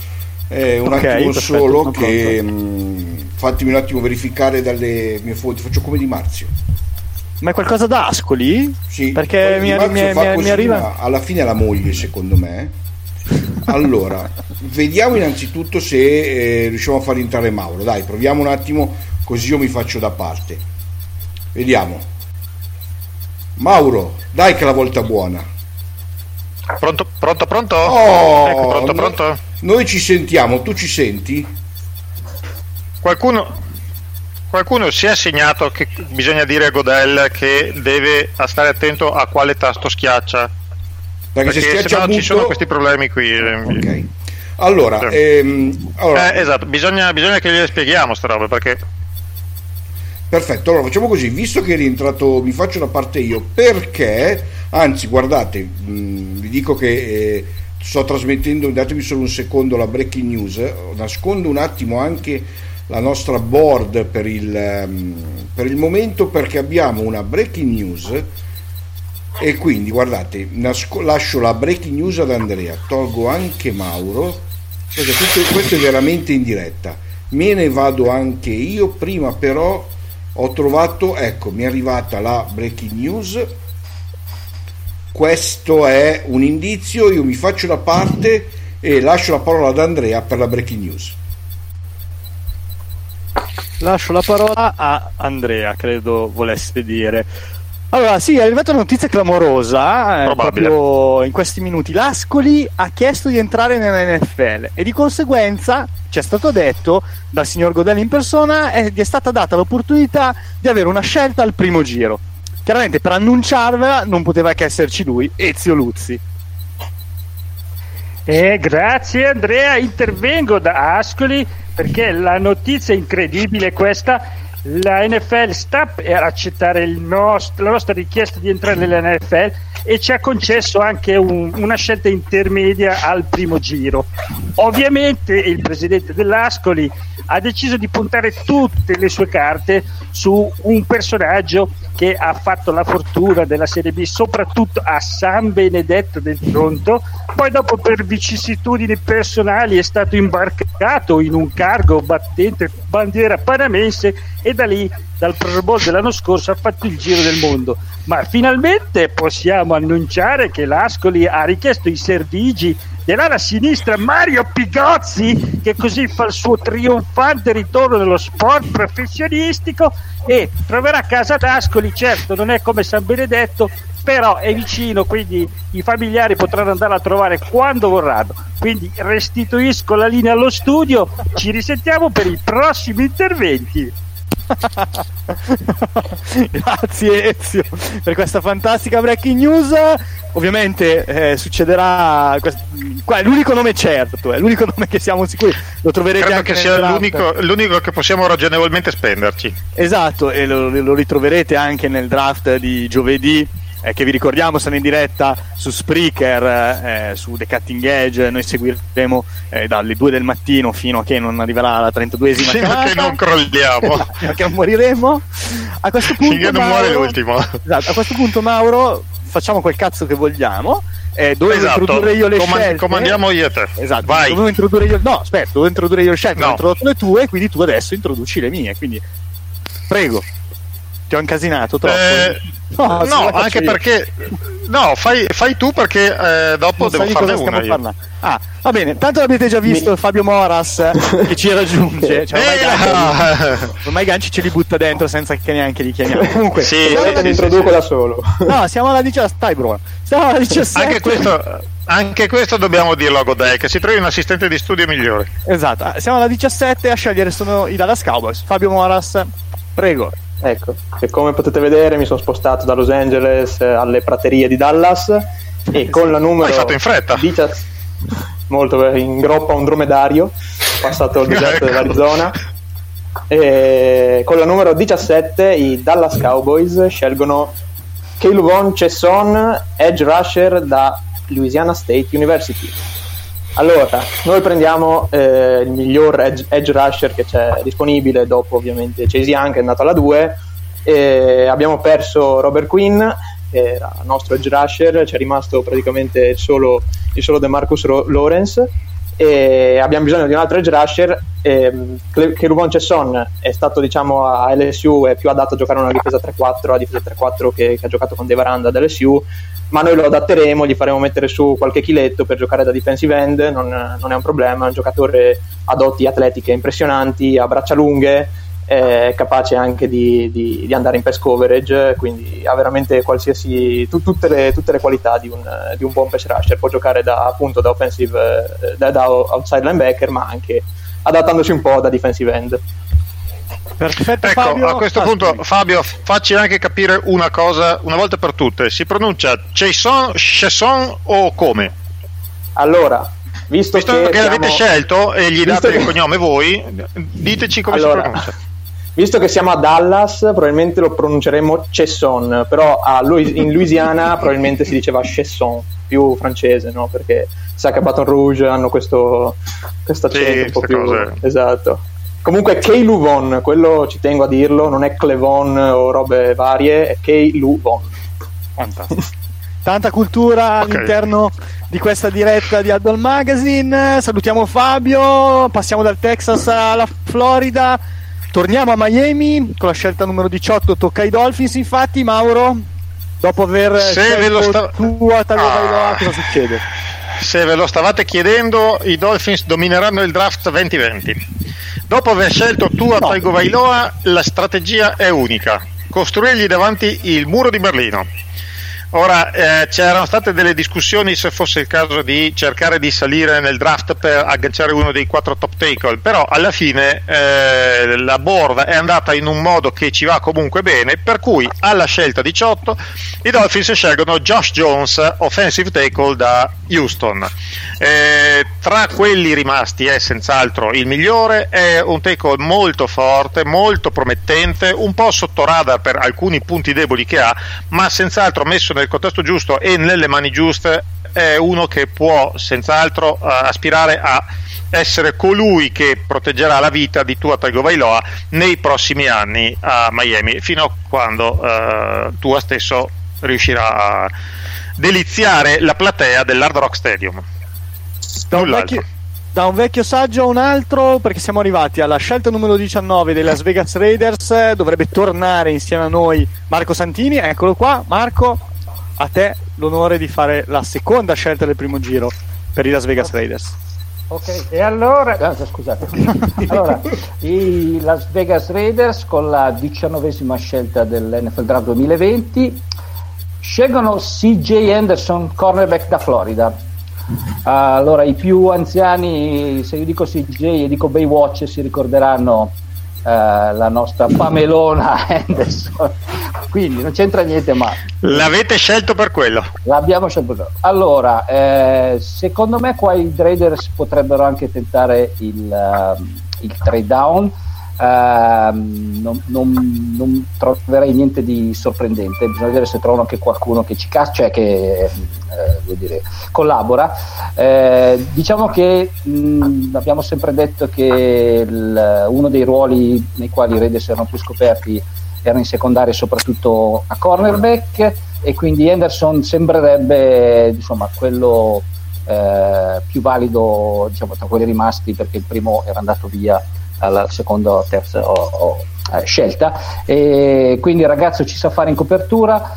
Eh, un Ok, attimo perfetto, solo sono che mh, fatemi un attimo verificare dalle mie fonti. Faccio come Di Marzio. Ma è qualcosa da Ascoli? Sì, Perché mi, Di arri- Marzio mi- fa mi- così, mi arriva. ma alla fine è la moglie, secondo me. Allora, vediamo innanzitutto se eh, riusciamo a far entrare Mauro. Dai, proviamo un attimo, così io mi faccio da parte. Vediamo. Mauro, dai che è la volta buona. Pronto, pronto, pronto? Oh, ecco, pronto, no- pronto? Noi ci sentiamo, tu ci senti? Qualcuno, qualcuno si è segnato che bisogna dire a Godel che deve stare attento a quale tasto schiaccia. Perché, se schiaccia no muto... ci sono questi problemi qui. Ok. Allora, Sì. ehm, allora Eh, esatto, bisogna, bisogna che gliele spieghiamo sta roba perché perfetto, allora facciamo così, visto che è rientrato, mi faccio da parte io, perché, anzi guardate, mh, vi dico che eh, sto trasmettendo, datemi solo un secondo la breaking news, nascondo un attimo anche la nostra board per il, um, per il momento, perché abbiamo una breaking news e quindi guardate, nasco- lascio la breaking news ad Andrea, tolgo anche Mauro, perché questo, questo è veramente in diretta, me ne vado anche io, prima però ho trovato, ecco, mi è arrivata la breaking news, questo è un indizio, io mi faccio da parte e lascio la parola ad Andrea per la breaking news. Lascio la parola a Andrea, credo volesse dire. Allora, sì, è arrivata una notizia clamorosa, eh, proprio in questi minuti. L'Ascoli ha chiesto di entrare nell'N F L e di conseguenza ci è stato detto dal signor Godel in persona è, gli è stata data l'opportunità di avere una scelta al primo giro. Chiaramente per annunciarvela non poteva che esserci lui, Ezio Luzzi. Eh, grazie Andrea, intervengo da Ascoli perché la notizia incredibile è questa. La N F L sta per accettare il nost- la nostra richiesta di entrare nell'N F L e ci ha concesso anche un- una scelta intermedia al primo giro. Ovviamente il presidente dell'Ascoli ha deciso di puntare tutte le sue carte su un personaggio che ha fatto la fortuna della Serie B soprattutto a San Benedetto del Tronto, poi dopo per vicissitudini personali è stato imbarcato in un cargo battente bandiera panamense e da lì dal Pro Bowl dell'anno scorso ha fatto il giro del mondo. Ma finalmente possiamo annunciare che l'Ascoli ha richiesto i servigi dell'ala sinistra Mario Pigozzi, che così fa il suo trionfante ritorno nello sport professionistico e troverà casa ad Ascoli. Certo, non è come San Benedetto, però è vicino, quindi i familiari potranno andare a trovare quando vorranno. Quindi restituisco la linea allo studio, ci risentiamo per i prossimi interventi. Grazie Ezio per questa fantastica breaking news. Ovviamente eh, succederà quest- qua è l'unico nome certo, è l'unico nome che siamo sicuri lo troverete. Credo anche che sia nel l'unico, l'unico che possiamo ragionevolmente spenderci. Esatto, e lo, lo ritroverete anche nel draft di giovedì, eh, che vi ricordiamo sono in diretta su Spreaker, eh, su The Cutting Edge. Noi seguiremo eh, dalle due del mattino fino a che non arriverà la trentaduesima Fino chiamata, a che non crolliamo, fino a che non moriremo. A questo punto finché non muore l'ultimo. Esatto, a questo punto Mauro, facciamo quel cazzo che vogliamo. Eh, dovevo Esatto. introdurre io le Coman- scelte. comandiamo io e te. Esatto. Vai. Dovevo introdurre io. No, aspetta, dovevo introdurre io le scelte. No. Ho introdotto le tue, quindi tu adesso introduci le mie. Quindi, prego. Ti ho incasinato troppo. Eh, no, se no la faccio anche io. perché no, fai, fai tu perché eh, dopo Non devo sai di farne cosa stiamo una io. parlando. Ah, va bene, tanto l'avete già visto Fabio Moras che ci raggiunge, cioè, ormai, Eh, Ganci, ormai Ganci ce li butta dentro senza che neanche li chiamiamo. Comunque, Sì, siamo sì, alla sì, introduco sì. da solo. No, siamo alla diciassette. Stai, bro. Siamo alla diciassette. Anche questo, anche questo dobbiamo dirlo a Godai, che si trovi un assistente di studio migliore. Esatto, ah, siamo alla diciassette, a scegliere sono i Dallas Cowboys. Fabio Moras, prego. Ecco, e come potete vedere mi sono spostato da Los Angeles eh, alle praterie di Dallas e con la numero Hai fatto in fretta. diciassette molto eh, in groppa un dromedario, passato il deserto dell'Arizona, e con la numero diciassette i Dallas Cowboys scelgono Keiluvon Chesson, edge rusher da Louisiana State University. Allora, noi prendiamo eh, il miglior edge, edge rusher che c'è disponibile, dopo ovviamente Chase Young che è andato alla due, e abbiamo perso Robert Quinn, che era il nostro edge rusher, c'è rimasto praticamente il solo, il solo DeMarcus Ro- Lawrence, e abbiamo bisogno di un altro edge rusher. ehm, Keiluvon Chesson è stato, diciamo, a L S U, è più adatto a giocare una difesa tre quattro, a difesa tre quattro che, che ha giocato con Dave Aranda ad L S U, ma noi lo adatteremo, gli faremo mettere su qualche chiletto per giocare da defensive end, non, non è un problema, è un giocatore a doti atletiche impressionanti, a braccia lunghe, è capace anche di, di, di andare in pass coverage, quindi ha veramente qualsiasi tu, tutte, le, tutte le qualità di un, di un buon pass rusher. Può giocare da, appunto, da offensive, da, da outside linebacker, ma anche adattandosi un po' da defensive end. Perfetto, ecco, Fabio. a questo Ah, punto sì. Fabio, facci anche capire una cosa una volta per tutte: si pronuncia Chesson, Chesson o come? Allora, visto, visto che, che siamo... l'avete scelto e gli visto date che... il cognome voi, diteci come allora, si pronuncia. Visto che siamo a Dallas, probabilmente lo pronunceremo Chesson, però a Louis- in Louisiana probabilmente si diceva Chesson, più francese, no? Perché sa che a Baton Rouge hanno questo accento Sì, un po' queste più cose. esatto. Comunque Keiluvon, quello ci tengo a dirlo, non è Clevon o robe varie, è Keiluvon. Fantastico. Tanta cultura Ok. all'interno di questa diretta di Addle Magazine. Salutiamo Fabio, passiamo dal Texas alla Florida, torniamo a Miami con la scelta numero diciotto, tocca ai Dolphins. Infatti, Mauro, dopo aver Se ve lo scelto sta- tu a Tagovailoa, Ah. cosa succede? Se ve lo stavate chiedendo, i Dolphins domineranno il draft venti venti. Dopo aver scelto tu a No. Tagovailoa, la strategia è unica: costruirgli davanti il muro di Berlino. Ora, eh, c'erano state delle discussioni se fosse il caso di cercare di salire nel draft per agganciare uno dei quattro top tackle, però alla fine eh, la board è andata in un modo che ci va comunque bene, per cui alla scelta diciotto i Dolphins scelgono Josh Jones, offensive tackle da Houston. Eh, tra quelli rimasti è senz'altro il migliore, è un tackle molto forte, molto promettente, un po' sotto radar per alcuni punti deboli che ha, ma senz'altro messo nel contesto giusto e nelle mani giuste è uno che può senz'altro uh, aspirare a essere colui che proteggerà la vita di Tua Tagovailoa nei prossimi anni a Miami, fino a quando uh, Tua stesso riuscirà a deliziare la platea dell'Hard Rock Stadium. Da un, Null'altro. vecchio, Da un vecchio saggio a un altro, perché siamo arrivati alla scelta numero diciannove dei Las Vegas Raiders. Dovrebbe tornare insieme a noi Marco Santini. Eccolo qua. Marco, a te l'onore di fare la seconda scelta del primo giro per i Las Vegas Raiders. Ok, e allora ah, scusate. Allora, i Las Vegas Raiders con la diciannovesima scelta dell'N F L Draft duemilaventi scelgono C J Anderson, cornerback da Florida. Allora, i più anziani, se io dico C J e dico Baywatch, si ricorderanno uh, la nostra Pamelona Anderson, quindi non c'entra niente, ma l'avete scelto per quello. L'abbiamo scelto per quello. Allora, eh, secondo me qua i Raiders potrebbero anche tentare il, uh, il trade down. Uh, non, non, non troverei niente di sorprendente, bisogna vedere se trovano anche qualcuno che ci caccia, cioè che eh, vuol dire, collabora. Eh, diciamo che mh, abbiamo sempre detto che il, uno dei ruoli nei quali i Raiders erano più scoperti era in secondaria, soprattutto a cornerback, e quindi Anderson sembrerebbe insomma quello eh, più valido, diciamo, tra quelli rimasti, perché il primo era andato via alla seconda o terza o, o, eh, scelta, e quindi il ragazzo ci sa fare in copertura,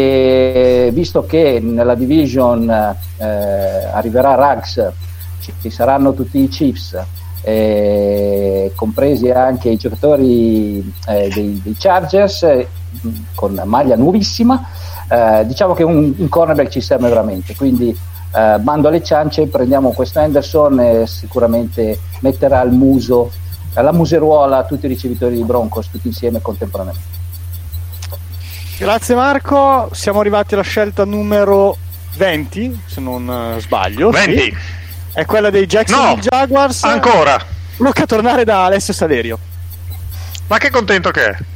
e visto che nella division eh, arriverà Ruggs, ci, ci saranno tutti i Chiefs, eh, compresi anche i giocatori eh, dei, dei Chargers eh, con maglia nuovissima, eh, diciamo che un, un cornerback ci serve veramente, quindi eh, bando alle ciance, prendiamo questo Anderson e sicuramente metterà al muso, la museruola, tutti i ricevitori di Broncos tutti insieme contemporaneamente. Grazie Marco, siamo arrivati alla scelta numero venti, se non sbaglio. venti. Sì. È quella dei Jacksonville no, Jaguars. Ancora. Tocca tornare da Alessio Salerio. Ma che contento che è.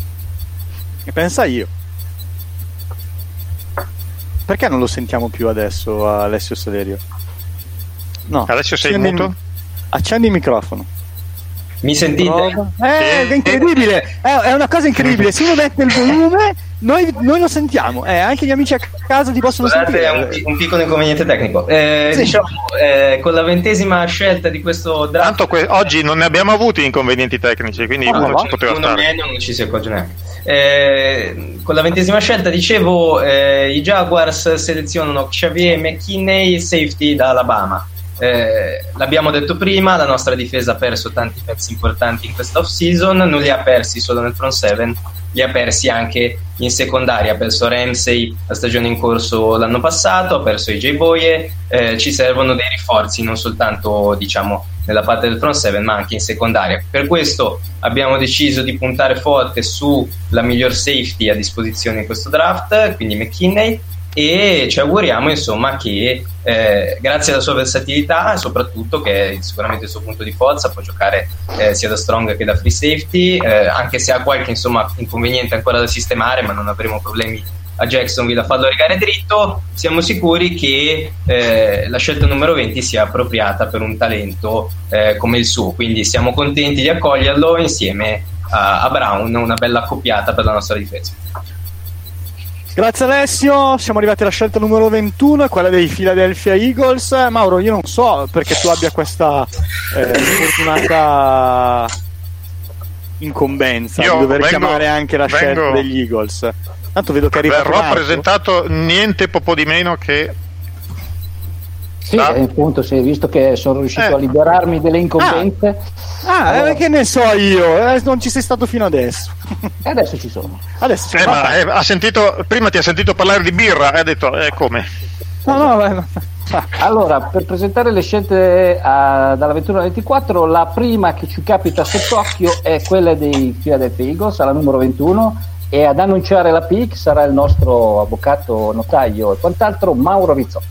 E pensa io. Perché non lo sentiamo più adesso Alessio Salerio? No. Alessio sei accendi, muto? Accendi il microfono. Mi sentite? Eh, è incredibile, è, è una cosa incredibile. Se uno mette il volume, noi, noi lo sentiamo. Eh, anche gli amici a casa ti possono Scusate, sentire. È un, un piccolo inconveniente tecnico. Eh, Sì. Diciamo, eh, con la ventesima scelta di questo draft, Tanto que- oggi non ne abbiamo avuti inconvenienti tecnici, quindi no, uno no, ci poteva uno stare. meno non ci si accorge neanche. Eh, con la ventesima scelta, dicevo, eh, i Jaguars selezionano Xavier McKinney, safety da Alabama. Eh, l'abbiamo detto prima, la nostra difesa ha perso tanti pezzi importanti in questa off season, non li ha persi solo nel front seven, li ha persi anche in secondaria. Ha perso Ramsey la stagione in corso l'anno passato, ha perso A J Boye, eh, ci servono dei rinforzi non soltanto, diciamo, nella parte del front seven, ma anche in secondaria. Per questo abbiamo deciso di puntare forte sulla miglior safety a disposizione in questo draft, quindi McKinney, e ci auguriamo insomma che eh, grazie alla sua versatilità, e soprattutto che è sicuramente il suo punto di forza, può giocare eh, sia da strong che da free safety, eh, anche se ha qualche insomma inconveniente ancora da sistemare, ma non avremo problemi a Jacksonville a farlo rigare dritto. Siamo sicuri che eh, la scelta numero venti sia appropriata per un talento eh, come il suo, quindi siamo contenti di accoglierlo insieme a, a Brown, una bella accoppiata per la nostra difesa. Grazie Alessio, siamo arrivati alla scelta numero ventuno, quella dei Philadelphia Eagles. Mauro, io non so perché tu abbia questa eh, fortunata incombenza Io di dover vengo- chiamare anche la vengo- scelta degli Eagles. Tanto vedo che arriva Verrò Marco. presentato niente po' di meno che Sì, Ah. eh, appunto, sì, visto che sono riuscito Eh. a liberarmi delle incombenze, Ah, allora- eh, che ne so io, eh, non ci sei stato fino adesso. e adesso ci sono. Adesso ci Eh, sono. ma, eh, ha sentito, prima ti ha sentito parlare di birra e ha detto eh, come? No, no, beh, no. Allora, per presentare le scelte a- dalla ventuno alla ventiquattro, la prima che ci capita sott'occhio è quella dei Philadelphia Eagles alla numero ventuno, e ad annunciare la pick sarà il nostro avvocato, notaio e quant'altro, Mauro Rizzotto.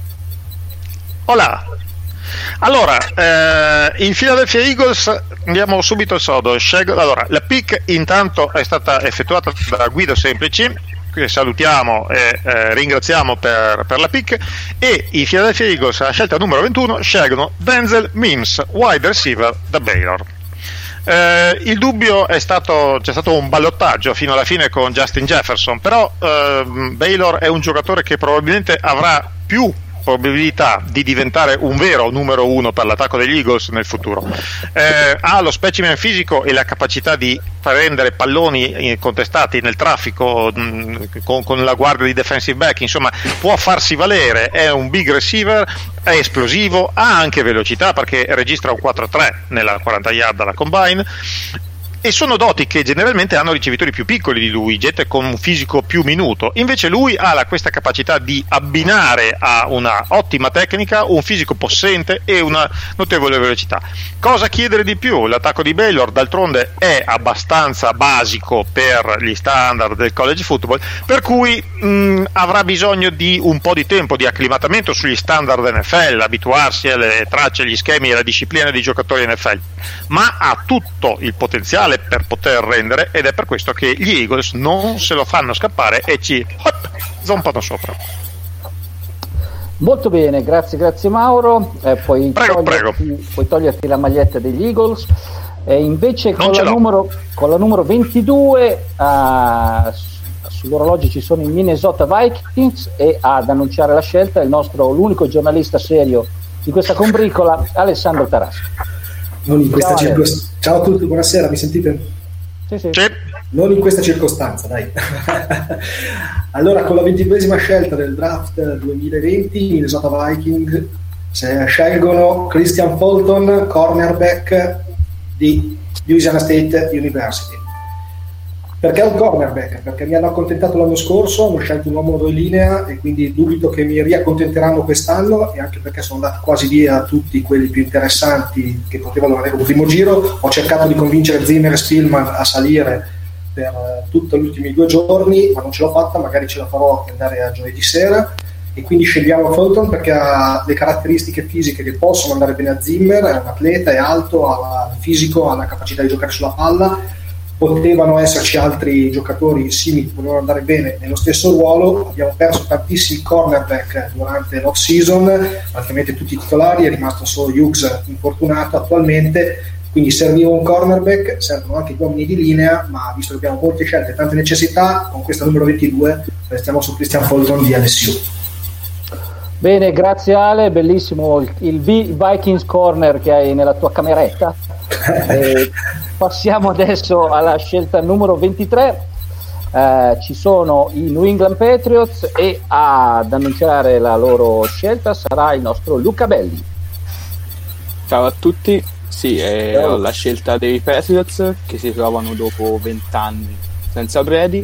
Hola. Allora, eh, in Philadelphia Eagles andiamo subito al sodo. Sceg- allora, la pick intanto è stata effettuata da Guido Semplici, che salutiamo e eh, ringraziamo per, per la pick, e i Philadelphia Eagles alla scelta numero ventuno scelgono Denzel Mims, wide receiver da Baylor. Eh, il dubbio è stato, c'è stato un ballottaggio fino alla fine con Justin Jefferson, però eh, Baylor è un giocatore che probabilmente avrà più probabilità di diventare un vero numero uno per l'attacco degli Eagles nel futuro. Eh, ha lo specimen fisico e la capacità di prendere palloni contestati nel traffico mh, con, con la guardia di defensive back, insomma può farsi valere, è un big receiver, è esplosivo, ha anche velocità perché registra un quattro tre nella quaranta yard alla combine, e sono doti che generalmente hanno ricevitori più piccoli di lui, gente con un fisico più minuto. Invece lui ha la, questa capacità di abbinare a una ottima tecnica un fisico possente e una notevole velocità. Cosa chiedere di più? L'attacco di Baylor d'altronde è abbastanza basico per gli standard del college football, per cui mh, avrà bisogno di un po' di tempo di acclimatamento sugli standard N F L, abituarsi alle tracce, agli schemi e alla disciplina dei giocatori N F L, ma ha tutto il potenziale per poter rendere, ed è per questo che gli Eagles non se lo fanno scappare e ci hop, zompano sopra. Molto bene, grazie, grazie Mauro. Eh, puoi, prego, toglierti, prego. puoi toglierti la maglietta degli Eagles. E invece con la, numero, con la numero ventidue uh, sull'orologio ci sono i Minnesota Vikings, e ad annunciare la scelta il nostro, l'unico giornalista serio di questa combricola, Alessandro Tarasco. Non in questa Ciao, circostanza. Ciao a tutti, buonasera, mi sentite? Sì, sì. Sì. Non in questa circostanza, dai. Allora, con la ventiduesima scelta del draft duemilaventi, i Minnesota Vikings se scelgono Christian Fulton, cornerback di Louisiana State University. Perché è un cornerback? Perché mi hanno accontentato l'anno scorso, hanno scelto un uomo in linea e quindi dubito che mi riaccontenteranno quest'anno, e anche perché sono andati quasi via tutti quelli più interessanti che potevano avere un primo giro. Ho cercato di convincere Zimmer e Spielman a salire per uh, tutti gli ultimi due giorni, ma non ce l'ho fatta, magari ce la farò andare a giovedì sera, e quindi scegliamo Fulton perché ha le caratteristiche fisiche che possono andare bene a Zimmer, è un atleta, è alto, ha il fisico, ha la capacità di giocare sulla palla. Potevano esserci altri giocatori simili che potevano andare bene nello stesso ruolo. Abbiamo perso tantissimi cornerback durante l'off season, praticamente tutti i titolari, è rimasto solo Hughes infortunato attualmente, quindi serviva un cornerback, servono anche gli uomini di linea, ma visto che abbiamo molte scelte e tante necessità, con questa numero ventidue restiamo su Christian Fulton di L S U. Bene, grazie Ale, bellissimo il, il Vikings corner che hai nella tua cameretta. E passiamo adesso alla scelta numero ventitré. Eh, ci sono i New England Patriots, e ad annunciare la loro scelta sarà il nostro Luca Belli. Ciao a tutti, sì, è Ciao. La scelta dei Patriots che si trovano dopo vent'anni senza Brady,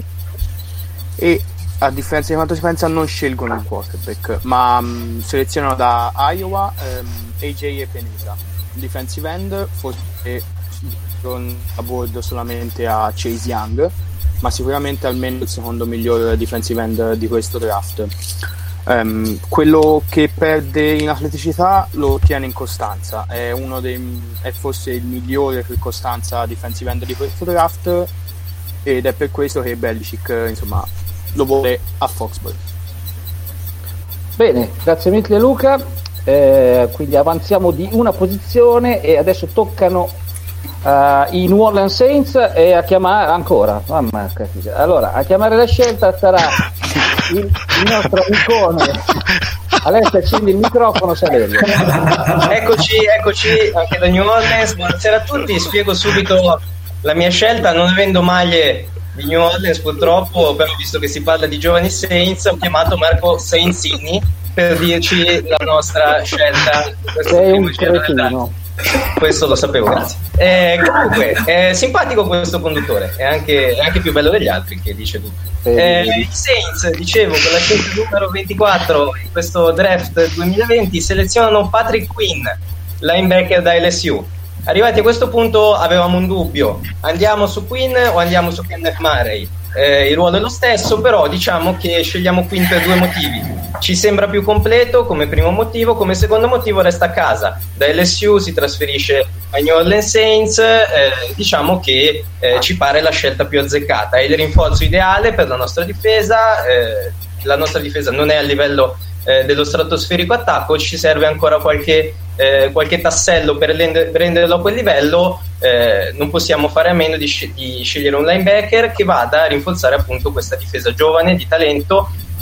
e a differenza di quanto si pensa non scelgono un quarterback, ma um, selezionano da Iowa um, A J Epenesa, defensive end, forse con a bordo solamente a Chase Young, ma sicuramente almeno il secondo miglior defensive end di questo draft. Um, quello che perde in atleticità lo ottiene in costanza, è uno dei è forse il migliore per costanza defensive end di questo draft, ed è per questo che Belichick insomma lo vuole a Foxborough. Bene, grazie mille Luca. Eh, quindi avanziamo di una posizione e adesso toccano uh, i New Orleans Saints, e a chiamare ancora mamma allora a chiamare la scelta sarà il, il nostro amicone. Alessio, accendi il microfono, Saverio. Eccoci, eccoci anche da New Orleans. Buonasera a tutti, spiego subito la mia scelta. Non avendo maglie di New Orleans purtroppo, però visto che si parla di giovani Saints, ho chiamato Marco Sainzini per dirci la nostra scelta. Sei un cretino. Questo lo sapevo, grazie. Eh, comunque, è simpatico questo conduttore, è anche, è anche più bello degli altri, che dice tutto. Eh, I Saints, dicevo, con la scelta numero ventiquattro in questo draft duemilaventi selezionano Patrick Quinn, linebacker da L S U. Arrivati a questo punto avevamo un dubbio: andiamo su Quinn o andiamo su Kenneth Murray? Eh, il ruolo è lo stesso, però diciamo che scegliamo Quinn per due motivi. Ci sembra più completo come primo motivo, come secondo motivo resta a casa. Da L S U si trasferisce ai New Orleans Saints, eh, diciamo che eh, ci pare la scelta più azzeccata. È il rinforzo ideale per la nostra difesa, eh, la nostra difesa non è a livello eh, dello stratosferico attacco, ci serve ancora qualche, eh, qualche tassello per renderlo a quel livello. Eh, non possiamo fare a meno di, sc- di scegliere un linebacker che vada a rinforzare appunto questa difesa giovane, di talento,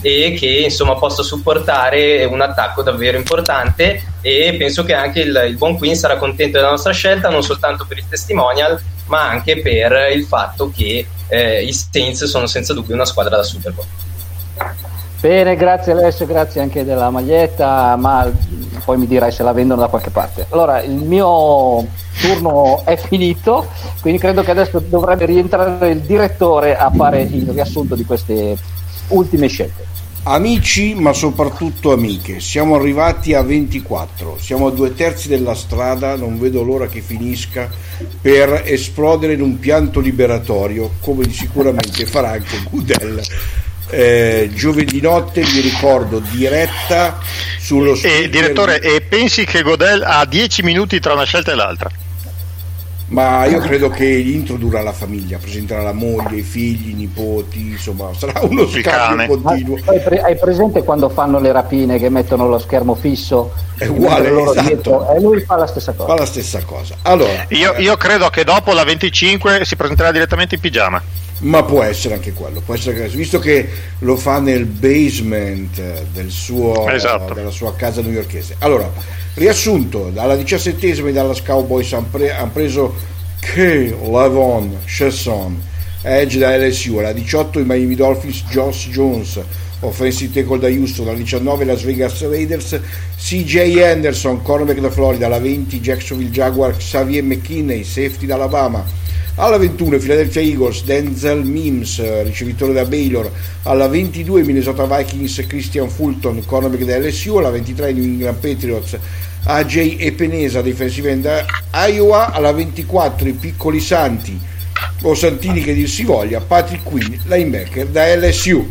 e che insomma possa supportare un attacco davvero importante, e penso che anche il, il buon Queen sarà contento della nostra scelta, non soltanto per il testimonial ma anche per il fatto che eh, i Saints sono senza dubbio una squadra da Super Bowl. Bene, grazie Alessio, grazie anche della maglietta, ma poi mi dirai se la vendono da qualche parte. Allora, il mio turno è finito, quindi credo che adesso dovrebbe rientrare il direttore a fare il riassunto di queste ultime scelte. Amici, ma soprattutto amiche, siamo arrivati a ventiquattro, siamo a due terzi della strada, non vedo l'ora che finisca per esplodere in un pianto liberatorio, come sicuramente farà anche Goodell. Eh, giovedì notte, vi ricordo, diretta sullo speaker. E direttore, e pensi che Godel ha dieci minuti tra una scelta e l'altra? Ma io credo che introdurrà la famiglia, presenterà la moglie, i figli, i nipoti, insomma sarà uno scambio continuo. Hai, pre- hai presente quando fanno le rapine che mettono lo schermo fisso? È uguale, esatto. Dietro, e lui fa la stessa cosa. Fa la stessa cosa. Allora, io, io credo che dopo la venticinque si presenterà direttamente in pigiama. Ma può essere anche quello, può essere che, visto che lo fa nel basement del suo, esatto. della sua casa newyorkese. Allora, riassunto, dalla diciassettesima i Dallas Cowboys hanno pre- han preso K'Lavon Chaisson, edge da L S U. Alla diciotto i Miami Dolphins Josh Jones, offensive tackle da Houston. Alla diciannove Las Vegas Raiders C J Anderson, cornerback da Florida. Alla venti Jacksonville Jaguars Xavier McKinney, safety da Alabama. Alla ventuno Philadelphia Eagles Denzel Mims, ricevitore da Baylor. Alla ventidue Minnesota Vikings Christian Fulton, cornerback da L S U. Alla ventitré New England Patriots A J Epenesa, defensive end da Iowa. Alla ventiquattro i piccoli santi, o santini che dir si voglia, Patrick Quinn, linebacker da L S U.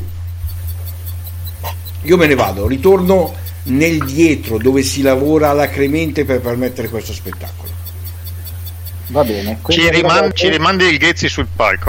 Io me ne vado, ritorno nel dietro dove si lavora alacremente per permettere questo spettacolo. Va bene, ci, riman- ci rimandi il Ghezzi sul palco.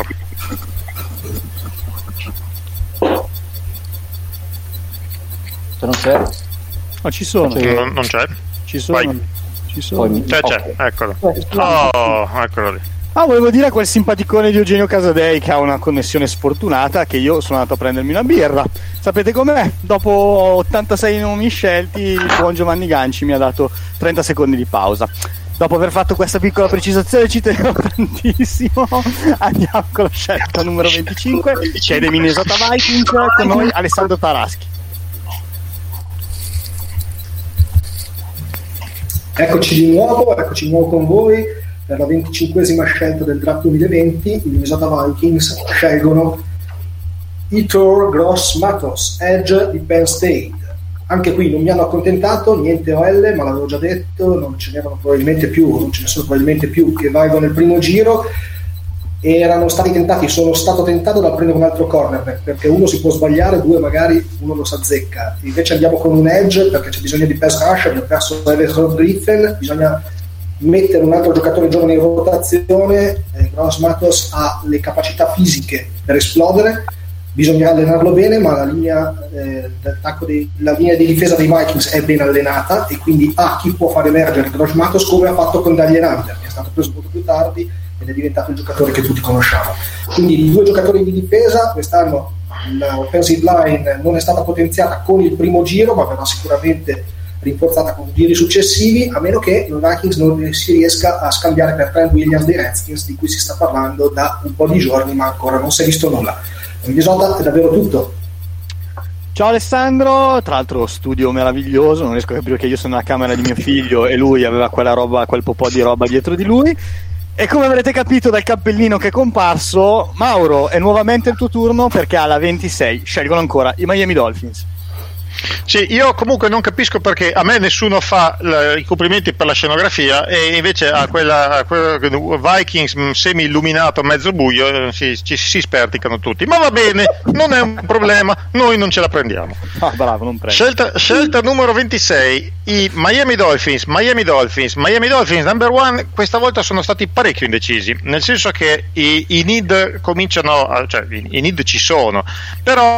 Se non c'è, oh, ci sono. C'è. Non, non c'è. Ci sono. Vai. Ci sono. C'è, c'è, okay. Eccolo. Oh, eccolo lì. Ah, volevo dire a quel simpaticone di Eugenio Casadei che ha una connessione sfortunata che io sono andato a prendermi una birra. Sapete com'è? Dopo ottantasei nomi scelti, il buon Giovanni Ganci mi ha dato trenta secondi di pausa. Dopo aver fatto questa piccola precisazione ci tenevo tantissimo. Andiamo con la scelta numero venticinque, c'è dei Minnesota Vikings, con noi Alessandro Taraschi. Eccoci di nuovo, eccoci di nuovo con voi per la venticinquesima scelta del draft duemilaventi. I Minnesota Vikings scelgono Yetur Gross-Matos, edge di Penn State. Anche qui non mi hanno accontentato, niente O L, ma l'avevo già detto, non ce n'erano probabilmente più, non ce ne sono probabilmente più che valgono nel primo giro. Erano stati tentati, sono stato tentato da prendere un altro cornerback, perché uno si può sbagliare, due magari uno lo s'azzecca. Invece andiamo con un edge, perché c'è bisogno di pass rush, abbiamo perso Everson Griffin, bisogna mettere un altro giocatore giovane in rotazione. eh, Gross Matos ha le capacità fisiche per esplodere, bisogna allenarlo bene, ma la linea eh, d'attacco dei, la linea di difesa dei Vikings è ben allenata e quindi ha chi può far emergere Gross Matos, come ha fatto con Daniel Hunter, che è stato preso molto più tardi ed è diventato il giocatore che tutti conosciamo. Quindi i due giocatori di difesa, quest'anno l'offensive line non è stata potenziata con il primo giro, ma verrà sicuramente rinforzata con giri successivi, a meno che i Vikings non si riesca a scambiare per Trent Williams dei Redskins, di cui si sta parlando da un po' di giorni, ma ancora non si è visto nulla. Minnesota è davvero tutto. Ciao Alessandro, tra l'altro studio meraviglioso, non riesco a capire che io sono nella camera di mio figlio e lui aveva quella roba, quel po' di roba dietro di lui. E come avrete capito dal cappellino che è comparso, Mauro, è nuovamente il tuo turno perché alla ventisei scelgono ancora i Miami Dolphins. Sì, io comunque non capisco perché a me nessuno fa l- i complimenti per la scenografia e invece a quella, a quella Vikings semi illuminato mezzo buio si, ci, si sperticano tutti, ma va bene, non è un problema, noi non ce la prendiamo. Ah, bravo, non prendo. Scelta, scelta numero ventisei, i Miami Dolphins, Miami Dolphins, Miami Dolphins number one. Questa volta sono stati parecchio indecisi, nel senso che i, i need cominciano, a, cioè i, i need ci sono, però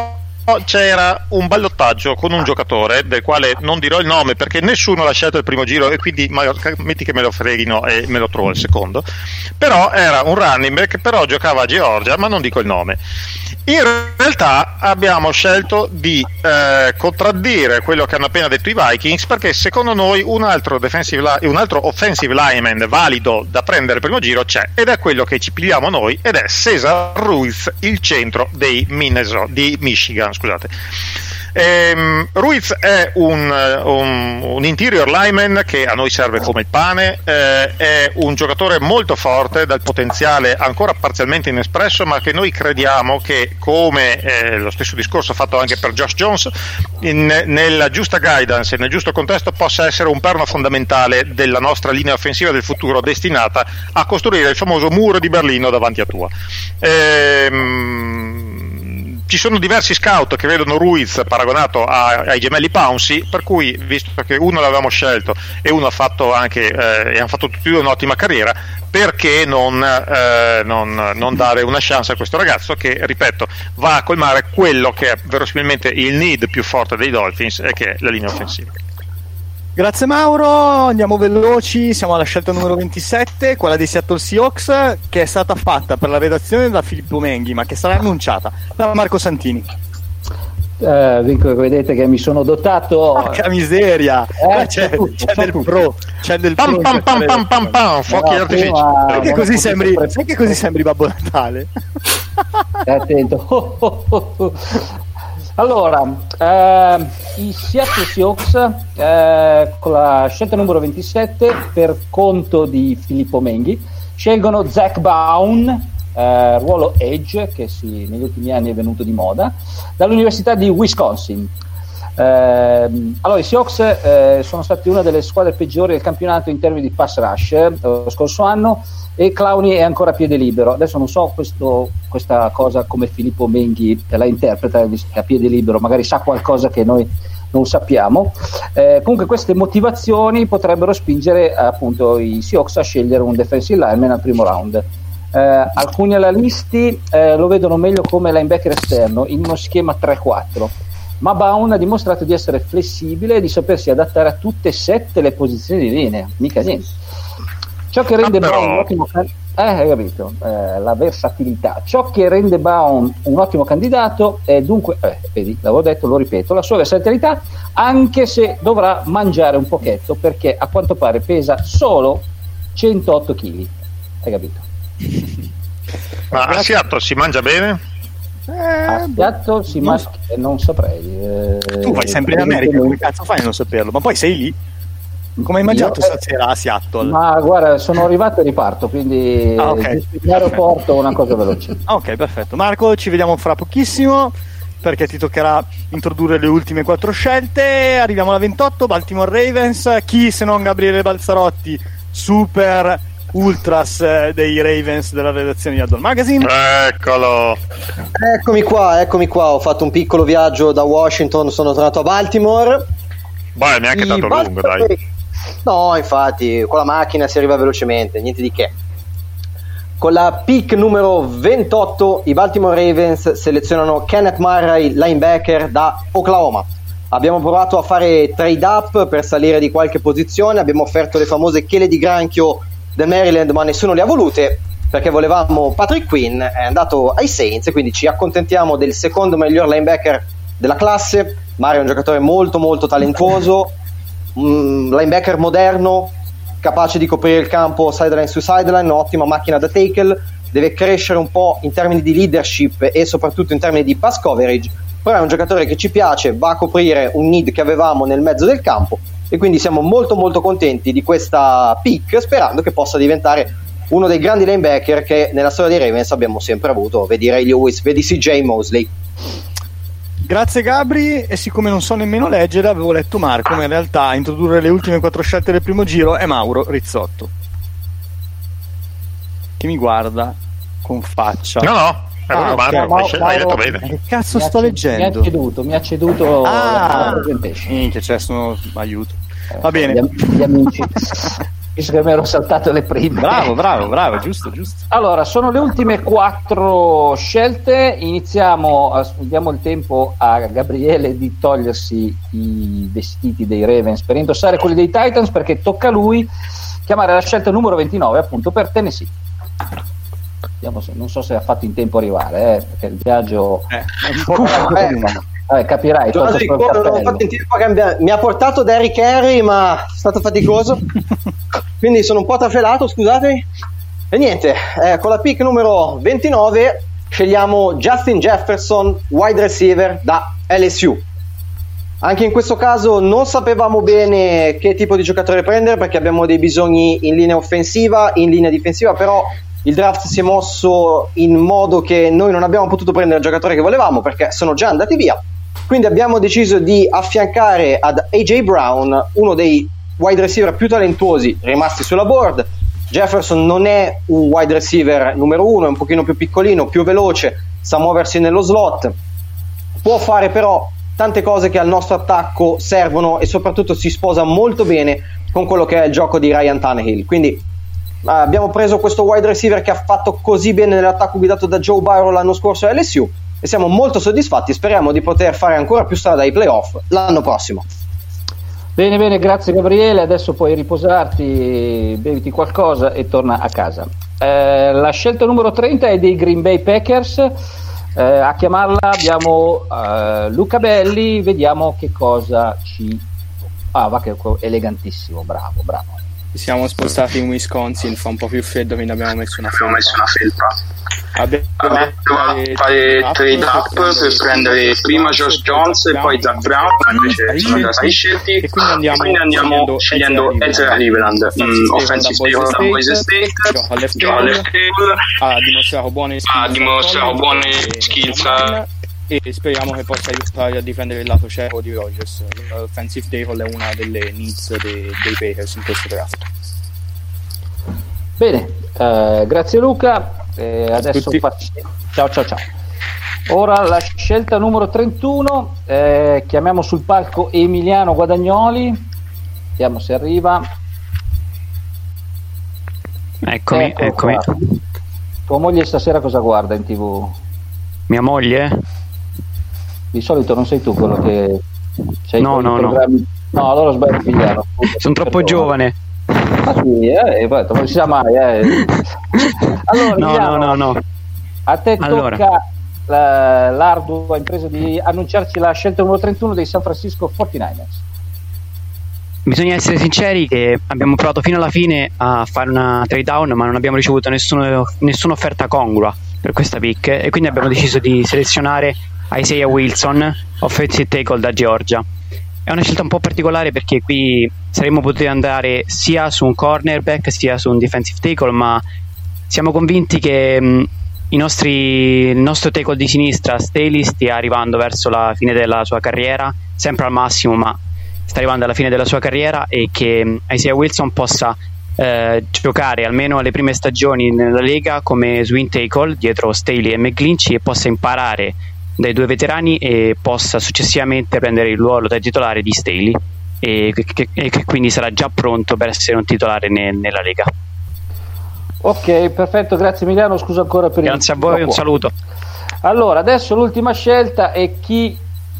c'era un ballottaggio con un giocatore del quale non dirò il nome perché nessuno l'ha scelto il primo giro e quindi ma, metti che me lo freghino e me lo trovo al secondo, però era un running back, però giocava a Georgia, ma non dico il nome. In realtà abbiamo scelto di eh, contraddire quello che hanno appena detto i Vikings, perché secondo noi un altro, defensive li- un altro offensive lineman valido da prendere il primo giro c'è, ed è quello che ci pigliamo noi, ed è Cesar Ruiz, il centro dei Minnesota, di Michigan, scusate. Ehm, Ruiz è un, un, un interior lineman che a noi serve come il pane, eh, è un giocatore molto forte, dal potenziale ancora parzialmente inespresso, ma che noi crediamo che, come eh, lo stesso discorso fatto anche per Josh Jones, in, nella giusta guidance e nel giusto contesto possa essere un perno fondamentale della nostra linea offensiva del futuro, destinata a costruire il famoso muro di Berlino davanti a tua. Ehm, Ci sono diversi scout che vedono Ruiz paragonato a, ai gemelli Pouncey, per cui, visto che uno l'avevamo scelto e uno ha fatto anche eh, e hanno fatto tutti e due un'ottima carriera, perché non, eh, non, non dare una chance a questo ragazzo che, ripeto, va a colmare quello che è verosimilmente il need più forte dei Dolphins, e che è la linea offensiva. Grazie Mauro, andiamo veloci, siamo alla scelta numero ventisette, quella dei Seattle Seahawks, che è stata fatta per la redazione da Filippo Menghi, ma che sarà annunciata da Marco Santini. Eh, vedete che mi sono dotato. Porca miseria, eh, c'è, tutto, c'è del tutto. pro, c'è del pam, pro. Pam pam pam pam pam, fuochi no, artifici. Sai che così sembri, sai che così sembri Babbo Natale? Stai attento. Oh, oh, oh, oh. Allora, eh, i Seattle Seahawks eh, con la scelta numero ventisette, per conto di Filippo Menghi, scelgono Zach Baun, eh, ruolo edge, che sì, negli ultimi anni è venuto di moda, dall'Università di Wisconsin. Eh, allora, i Seahawks eh, sono stati una delle squadre peggiori del campionato in termini di pass rush eh, lo scorso anno, e Clowney è ancora a piede libero. Adesso non so questo, questa cosa come Filippo Menghi la interpreta, a piede libero, magari sa qualcosa che noi non sappiamo. Eh, comunque queste motivazioni potrebbero spingere appunto i Seahawks a scegliere un defensive lineman al primo round. Eh, alcuni analisti eh, lo vedono meglio come linebacker esterno in uno schema tre quattro, ma Baun ha dimostrato di essere flessibile e di sapersi adattare a tutte e sette le posizioni di linea, mica niente. Ciò che rende ah, Baun un ottimo can- eh, hai capito, eh, la versatilità. Ciò che rende Baun un ottimo candidato è dunque, eh, vedi, l'avevo detto, lo ripeto, la sua versatilità, anche se dovrà mangiare un pochetto, perché a quanto pare pesa solo centootto chili. Hai capito? Ma a Seattle si mangia bene? A Seattle si mangia, non saprei. Eh, tu vai sempre in America, come cazzo fai a non saperlo? Ma poi sei lì. Come hai mangiato Io, stasera a Seattle? Ma guarda, sono arrivato e riparto, quindi ah, okay. in aeroporto una cosa veloce. Ok, perfetto. Marco, ci vediamo fra pochissimo, perché ti toccherà introdurre le ultime quattro scelte. Arriviamo alla ventotto, Baltimore Ravens. Chi se non Gabriele Balzarotti, super ultras dei Ravens della redazione di Addon Magazine. Eccolo. Eccomi qua, eccomi qua. Ho fatto un piccolo viaggio da Washington, sono tornato a Baltimore. Beh, neanche tanto lungo, dai. No, infatti, con la macchina si arriva velocemente, niente di che. Con la pick numero ventotto, i Baltimore Ravens selezionano Kenneth Murray, linebacker da Oklahoma. Abbiamo provato a fare trade up per salire di qualche posizione, abbiamo offerto le famose chele di granchio del Maryland, ma nessuno le ha volute, perché volevamo Patrick Quinn, è andato ai Saints, e quindi ci accontentiamo del secondo miglior linebacker della classe. Murray è un giocatore molto molto talentuoso, un linebacker moderno, capace di coprire il campo sideline su sideline, ottima macchina da tackle, deve crescere un po' in termini di leadership e soprattutto in termini di pass coverage, però è un giocatore che ci piace, va a coprire un need che avevamo nel mezzo del campo, e quindi siamo molto molto contenti di questa pick, sperando che possa diventare uno dei grandi linebacker che nella storia dei Ravens abbiamo sempre avuto. Vedi Ray Lewis, vedi C J Mosley. Grazie Gabri, e siccome non so nemmeno leggere avevo letto Marco, ma in realtà a introdurre le ultime quattro scelte del primo giro è Mauro Rizzotto, che mi guarda con faccia. No, no, è ah, okay. Mauro, Mauro, hai detto bene. Che cazzo mi sto ha, leggendo? Mi ha ceduto, mi ha ceduto ah, la presentation. Minchia, cioè sono aiuto. Va bene. Gli, gli amici. visto che mi ero saltato le prime. Bravo, bravo, bravo, giusto, giusto. Allora, sono le ultime quattro scelte. Iniziamo, diamo il tempo a Gabriele di togliersi i vestiti dei Ravens per indossare quelli dei Titans, perché tocca a lui chiamare la scelta numero ventinove, appunto per Tennessee. Vediamo se, non so se ha fatto in tempo a arrivare, eh, perché il viaggio eh, è un po' eh. Eh, capirai. Non ho fatto in tempo a cambiare. Mi ha portato Derrick Henry, ma è stato faticoso. Quindi sono un po' trafelato, scusatemi. E niente, eh, con la pick numero ventinove scegliamo Justin Jefferson, wide receiver da L S U. Anche in questo caso non sapevamo bene che tipo di giocatore prendere, perché abbiamo dei bisogni in linea offensiva, in linea difensiva, però il draft si è mosso in modo che noi non abbiamo potuto prendere il giocatore che volevamo perché sono già andati via. Quindi abbiamo deciso di affiancare ad A J Brown uno dei wide receiver più talentuosi rimasti sulla board. Jefferson non è un wide receiver numero uno, è un pochino più piccolino, più veloce, sa muoversi nello slot, può fare però tante cose che al nostro attacco servono e soprattutto si sposa molto bene con quello che è il gioco di Ryan Tannehill. Quindi eh, abbiamo preso questo wide receiver che ha fatto così bene nell'attacco guidato da Joe Burrow l'anno scorso a L S U e siamo molto soddisfatti. Speriamo di poter fare ancora più strada ai playoff l'anno prossimo. Bene, bene, grazie Gabriele. Adesso puoi riposarti, beviti qualcosa e torna a casa. Eh, la scelta numero trenta è dei Green Bay Packers. Eh, a chiamarla abbiamo uh, Luca Belli. Vediamo che cosa ci... Ah, va che elegantissimo, bravo, bravo. Ci siamo spostati in Wisconsin, fa un po' più freddo, quindi abbiamo messo una felpa. Abbiamo fare trade up per prendere prima Josh Jones e poi Zach Brown, invece sono andati scelti, e quindi andiamo, quindi andiamo scegliendo Ezra Cleveland, mm, offensive tackle da Boise State, gioca left tackle, ha dimostrato buone skills, ha dimostrato buone skills e speriamo che possa aiutare a difendere il lato cieco di Rodgers. L'offensive tackle è una delle needs dei, dei Packers in questo draft. Bene, eh, grazie Luca. Eh, adesso faccio... ciao ciao ciao. Ora la scelta numero trentuno, eh, chiamiamo sul palco Emiliano Guadagnoli, vediamo se arriva. Eccomi, ecco, eccomi. Qua. Tua moglie stasera cosa guarda in tv? Mia moglie? Di solito non sei tu quello che sei no no programmi... no no allora sbaglio Emiliano. Sono troppo giovane. Ah sì, eh, non si sa mai, eh. Allora, no, Emiliano, no, no, no. A te allora. tocca la, l'ardua impresa di annunciarci la scelta numero trentuno dei San Francisco quarantanovers. Bisogna essere sinceri che abbiamo provato fino alla fine a fare una trade down, ma non abbiamo ricevuto nessuno, nessuna offerta congrua per questa pick e quindi abbiamo deciso di selezionare Isaiah Wilson, offensive tackle da Georgia. È una scelta un po' particolare perché qui saremmo potuti andare sia su un cornerback sia su un defensive tackle, ma siamo convinti che mh, i nostri, il nostro tackle di sinistra Staley stia arrivando verso la fine della sua carriera, sempre al massimo, ma sta arrivando alla fine della sua carriera, e che mh, Isaiah Wilson possa eh, giocare almeno le prime stagioni nella Lega come swing tackle dietro Staley e McGlinchey e possa imparare dai due veterani e possa successivamente prendere il ruolo da titolare di Staley e che, e che quindi sarà già pronto per essere un titolare ne, nella Lega. Ok, perfetto, grazie Emiliano, scusa ancora per grazie il... a voi, un saluto. Allora, adesso l'ultima scelta è chi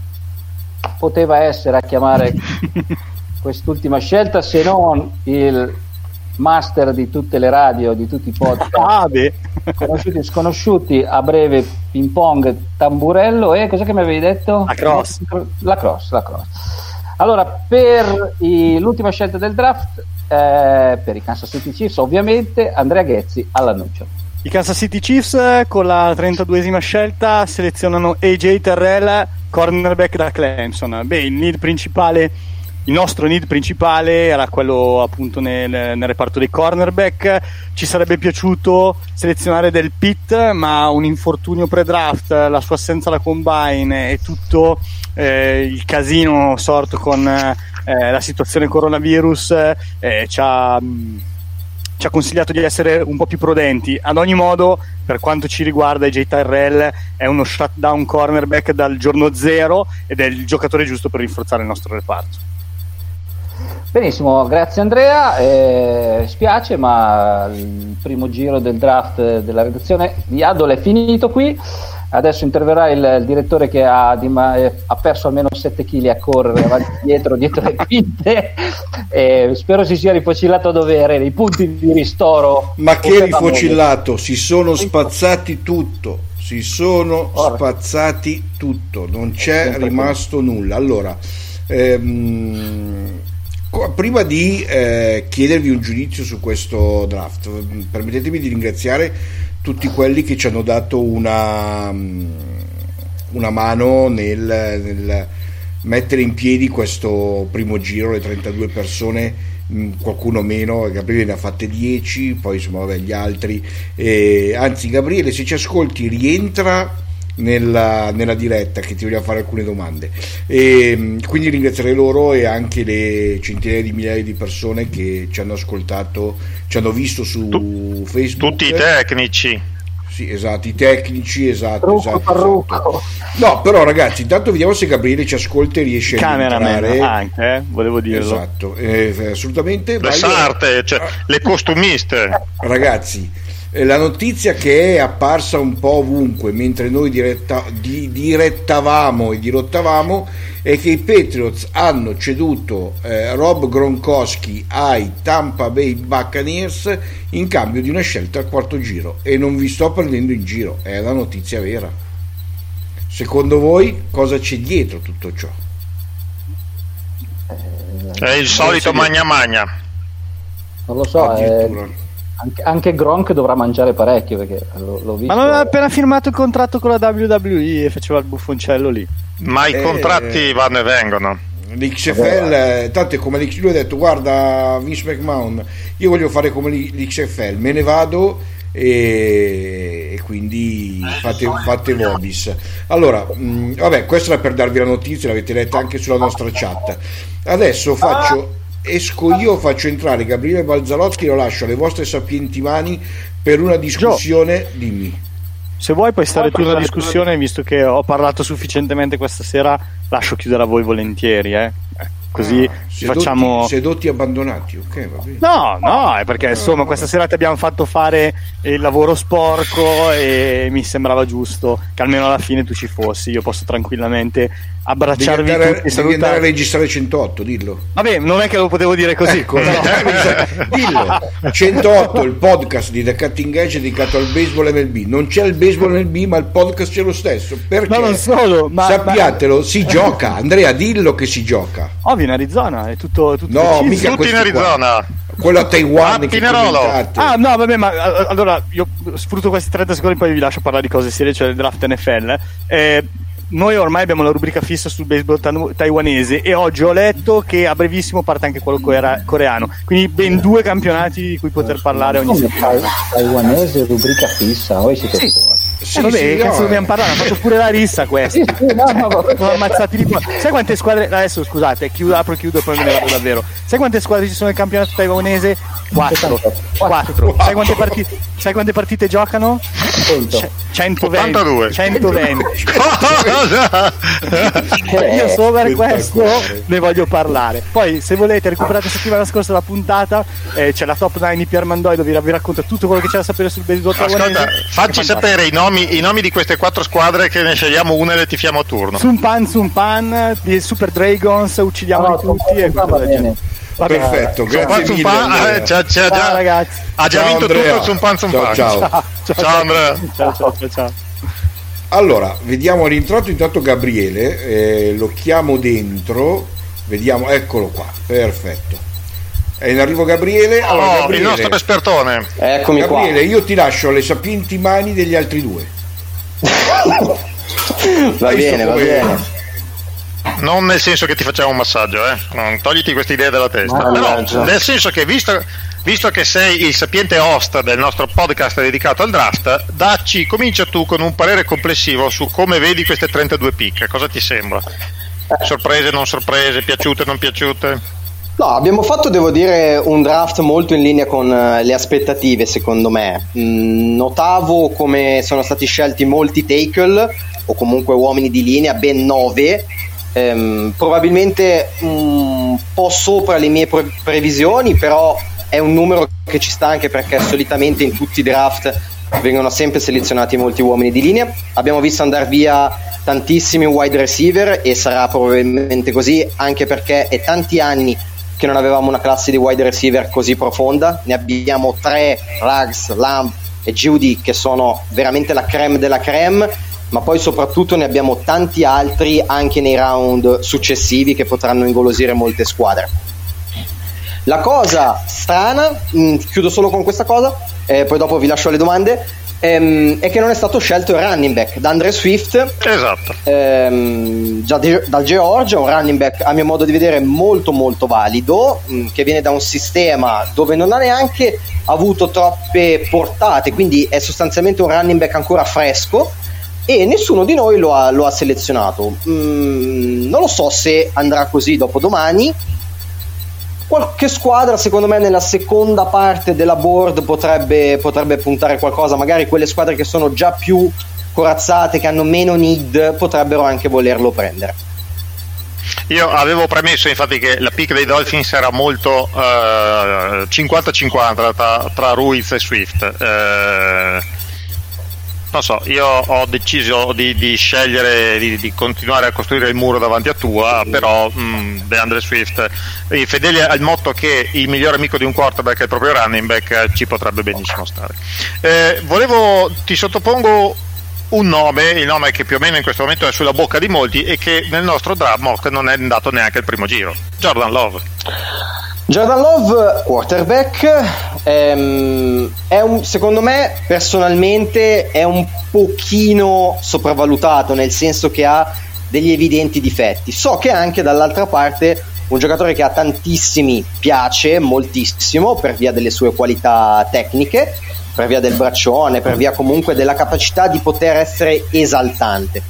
poteva essere a chiamare quest'ultima scelta se non il master di tutte le radio, di tutti i podcast, ah, beh. conosciuti e sconosciuti, a breve ping pong, tamburello e cos'è che mi avevi detto? La cross. La cross, la cross. Allora, per i, l'ultima scelta del draft, eh, per i Kansas City Chiefs, ovviamente, Andrea Ghezzi all'annuncio. I Kansas City Chiefs con la trentaduesima scelta selezionano A J Terrell, cornerback da Clemson. Beh, il need principale Il nostro need principale era quello appunto nel, nel reparto dei cornerback. Ci sarebbe piaciuto selezionare Del Pitt, ma un infortunio pre-draft, la sua assenza alla combine e tutto eh, il casino sorto con eh, la situazione coronavirus eh, ci ha, mh, ci ha consigliato di essere un po' più prudenti. Ad ogni modo, per quanto ci riguarda, A J Terrell è uno shutdown cornerback dal giorno zero ed è il giocatore giusto per rinforzare il nostro reparto. Benissimo, grazie Andrea. Eh, spiace, ma il primo giro del draft della redazione di Adol è finito qui. Adesso interverrà il, il direttore che ha, di, ha perso almeno sette chili a correre avanti e dietro, dietro le quinte. Eh, spero si sia rifocillato a dovere dei punti di ristoro. Ma che rifocillato? Si sono spazzati tutto. Si sono spazzati tutto. Non c'è rimasto nulla. Allora, ehm, prima di eh, chiedervi un giudizio su questo draft, permettetemi di ringraziare tutti quelli che ci hanno dato una, una mano nel, nel mettere in piedi questo primo giro, le trentadue persone, qualcuno meno, Gabriele ne ha fatte dieci, poi insomma vabbè, gli altri, eh, anzi Gabriele, se ci ascolti rientra nella, nella diretta che ti vogliamo fare alcune domande, e quindi ringrazierei loro e anche le centinaia di migliaia di persone che ci hanno ascoltato, ci hanno visto su tu, Facebook, tutti i tecnici, sì esatto, i tecnici, esatto, Parrucco, esatto, parrucco. esatto. No, però ragazzi, intanto vediamo se Gabriele ci ascolta e riesce a Cameraman entrare anche, eh? Volevo dirlo. Esatto, eh, assolutamente. Le sarte, cioè, le costumiste, ragazzi, la notizia che è apparsa un po' ovunque mentre noi diretta, di, direttavamo e dirottavamo è che i Patriots hanno ceduto eh, Rob Gronkowski ai Tampa Bay Buccaneers in cambio di una scelta al quarto giro, e non vi sto prendendo in giro, è la notizia vera. Secondo voi cosa c'è dietro tutto ciò? È il solito magna magna. Non lo so, eh, anche, anche Gronk dovrà mangiare parecchio, perché lo, l'ho visto. Ma non aveva appena firmato il contratto con la W W E e faceva il buffoncello lì. Ma i Eh, contratti vanno e vengono. L'X F L, eh, tanto è come l'X, lui ha detto guarda Vince McMahon, io voglio fare come l'X F L, me ne vado e, e quindi fate, fate vobis. Allora, mh, vabbè, questa era per darvi la notizia, l'avete letta anche sulla nostra chat. Adesso faccio esco io, faccio entrare Gabriele Balzalotti, lo lascio alle vostre sapienti mani per una discussione. Gio. Dimmi. Se vuoi puoi stare tu nella discussione, visto che ho parlato sufficientemente questa sera, lascio chiudere a voi volentieri, eh. Così ah, sedotti, facciamo sedotti abbandonati, ok, va bene. No, no, è perché insomma questa sera ti abbiamo fatto fare il lavoro sporco e mi sembrava giusto che almeno alla fine tu ci fossi. Io posso tranquillamente abbracciarvi devi andare, tutti, devi andare a registrare centootto, dillo. Vabbè, non è che lo potevo dire così, ecco, no. dillo. centootto, il podcast di The Cutting Edge dedicato al baseball M L B. Non c'è il baseball M L B, ma il podcast c'è lo stesso. Perché? No, non solo, ma sappiatelo, ma... si gioca. Andrea, dillo che si gioca. Ovvio, in Arizona, è tutto, tutto no, deciso. mica tutti in Arizona. Quello a Taiwan che ah no vabbè, ma allora io sfrutto questi trenta secondi e poi vi lascio parlare di cose serie, cioè il draft N F L. eh, noi ormai abbiamo la rubrica fissa sul baseball ta- taiwanese e oggi ho letto che a brevissimo parte anche quello corea- coreano, quindi ben due campionati di cui poter parlare ogni settimana. Taiwanese, rubrica fissa, voi siete sì. fuori. Sì, eh, vabbè, sì, cazzo no, dobbiamo parlare, hanno fatto pure la rissa questi. Sì, sì, no, no, sono ammazzati di qua. Sai quante squadre, adesso scusate, chiudo, apro e chiudo e poi me ne vado davvero. Sai quante squadre ci sono nel campionato taiwanese? Quattro. Quattro. Sai quante partite, sai quante partite giocano? centoventi. ottantadue. centoventi. Io solo per questo ne voglio parlare. Poi se volete recuperate la settimana scorsa la puntata, eh, c'è la top nine di Pier Mandoi dove vi racconta tutto quello che c'è da sapere sul baseball taiwanese. Ascolta, facci sapere i nomi, i nomi di queste quattro squadre, che ne scegliamo una e le tifiamo a turno. Sunpan, Sunpan, di Super Dragons, uccidiamoli no, tutti e va bene. Perfetto, grazie Zumpan, mille. Zumpan, eh, c'ha, c'ha già, ragazzi. ha già Ciao, vinto Andrea. tutto Zumpan Zumpan. Ciao, ciao. Ciao, Ciao Andrea. Ciao, ciao, ciao, ciao. Allora, vediamo l'intratto intanto Gabriele, eh, lo chiamo dentro, vediamo, eccolo qua, perfetto. È in arrivo Gabriele. Allora, Oh, Gabriele, il nostro espertone. Eccomi Gabriele, io ti lascio alle sapienti mani degli altri due. Va bene, va bene. Non nel senso che ti facciamo un massaggio, eh? Non togliti queste idee dalla testa. Mannaggia. Però nel senso che visto, visto che sei il sapiente host del nostro podcast dedicato al draft, dacci, comincia tu con un parere complessivo su come vedi queste trentadue pick. Cosa ti sembra? Sorprese, non sorprese, piaciute, non piaciute? No, abbiamo fatto, devo dire, un draft molto in linea con uh, le aspettative, secondo me. Mm, notavo come sono stati scelti molti tackle, o comunque uomini di linea, ben nove, ehm, probabilmente un po' sopra le mie pre- previsioni, però è un numero che ci sta anche perché solitamente in tutti i draft vengono sempre selezionati molti uomini di linea. Abbiamo visto andare via tantissimi wide receiver e sarà probabilmente così, anche perché è tanti anni che non avevamo una classe di wide receiver così profonda. Ne abbiamo tre, Ruggs, Lamb e Judy, che sono veramente la creme della creme, ma poi soprattutto ne abbiamo tanti altri anche nei round successivi che potranno ingolosire molte squadre. La cosa strana, mh, chiudo solo con questa cosa, eh, poi dopo vi lascio le domande, ehm, è che non è stato scelto il running back DeAndre Swift, esatto, ehm, già di, dal Georgia, un running back a mio modo di vedere molto molto valido, mh, che viene da un sistema dove non ha neanche avuto troppe portate, quindi è sostanzialmente un running back ancora fresco, e nessuno di noi lo ha, lo ha selezionato. Mm, non lo so se andrà così dopo domani. Qualche squadra secondo me nella seconda parte della board potrebbe, potrebbe puntare qualcosa, magari quelle squadre che sono già più corazzate, che hanno meno need, potrebbero anche volerlo prendere. Io avevo premesso infatti che la pick dei Dolphins era molto uh, cinquanta cinquanta tra, tra Ruiz e Swift. Uh, non so, io ho deciso di, di scegliere di, di continuare a costruire il muro davanti a Tua, però mh, DeAndre Swift, eh, fedele al motto che il migliore amico di un quarterback è il proprio running back, ci potrebbe benissimo stare. Eh, volevo, ti sottopongo un nome, il nome che più o meno in questo momento è sulla bocca di molti e che nel nostro draft mock non è andato neanche il primo giro: Jordan Love. Jordan Love, quarterback, ehm, è un, secondo me personalmente è un pochino sopravvalutato, nel senso che ha degli evidenti difetti. So che anche dall'altra parte un giocatore che ha tantissimi, piace moltissimo per via delle sue qualità tecniche, per via del braccione, per via comunque della capacità di poter essere esaltante.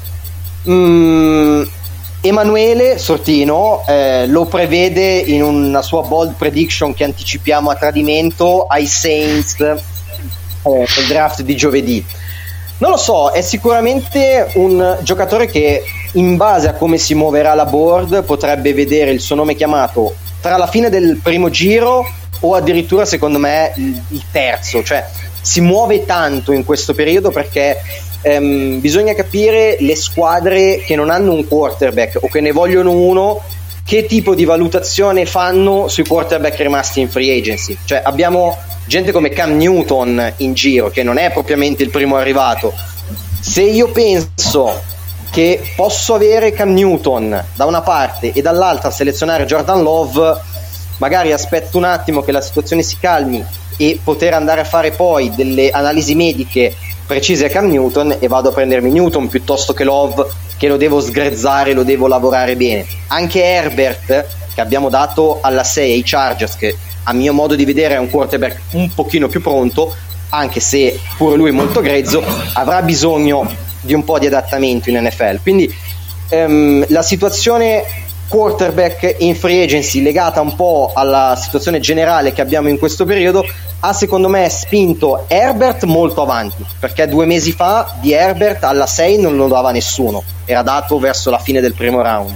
Mm, Emanuele Sortino eh, lo prevede in una sua bold prediction che anticipiamo a tradimento ai Saints eh, nel draft di giovedì. Non lo so, è sicuramente un giocatore che in base a come si muoverà la board potrebbe vedere il suo nome chiamato tra la fine del primo giro o addirittura secondo me il, il terzo, cioè si muove tanto in questo periodo perché ehm, bisogna capire le squadre che non hanno un quarterback o che ne vogliono uno, che tipo di valutazione fanno sui quarterback rimasti in free agency. Cioè abbiamo gente come Cam Newton in giro che non è propriamente il primo arrivato. Se io penso che posso avere Cam Newton da una parte e dall'altra selezionare Jordan Love, magari aspetto un attimo che la situazione si calmi e poter andare a fare poi delle analisi mediche precise a Cam Newton e vado a prendermi Newton piuttosto che Love, che lo devo sgrezzare, lo devo lavorare bene. Anche Herbert, che abbiamo dato alla sei ai Chargers, che a mio modo di vedere è un quarterback un pochino più pronto, anche se pure lui è molto grezzo, avrà bisogno di un po' di adattamento in N F L. Quindi ehm, la situazione quarterback in free agency, legata un po' alla situazione generale che abbiamo in questo periodo, ha secondo me spinto Herbert molto avanti, perché due mesi fa di Herbert alla sei non lo dava nessuno, era dato verso la fine del primo round,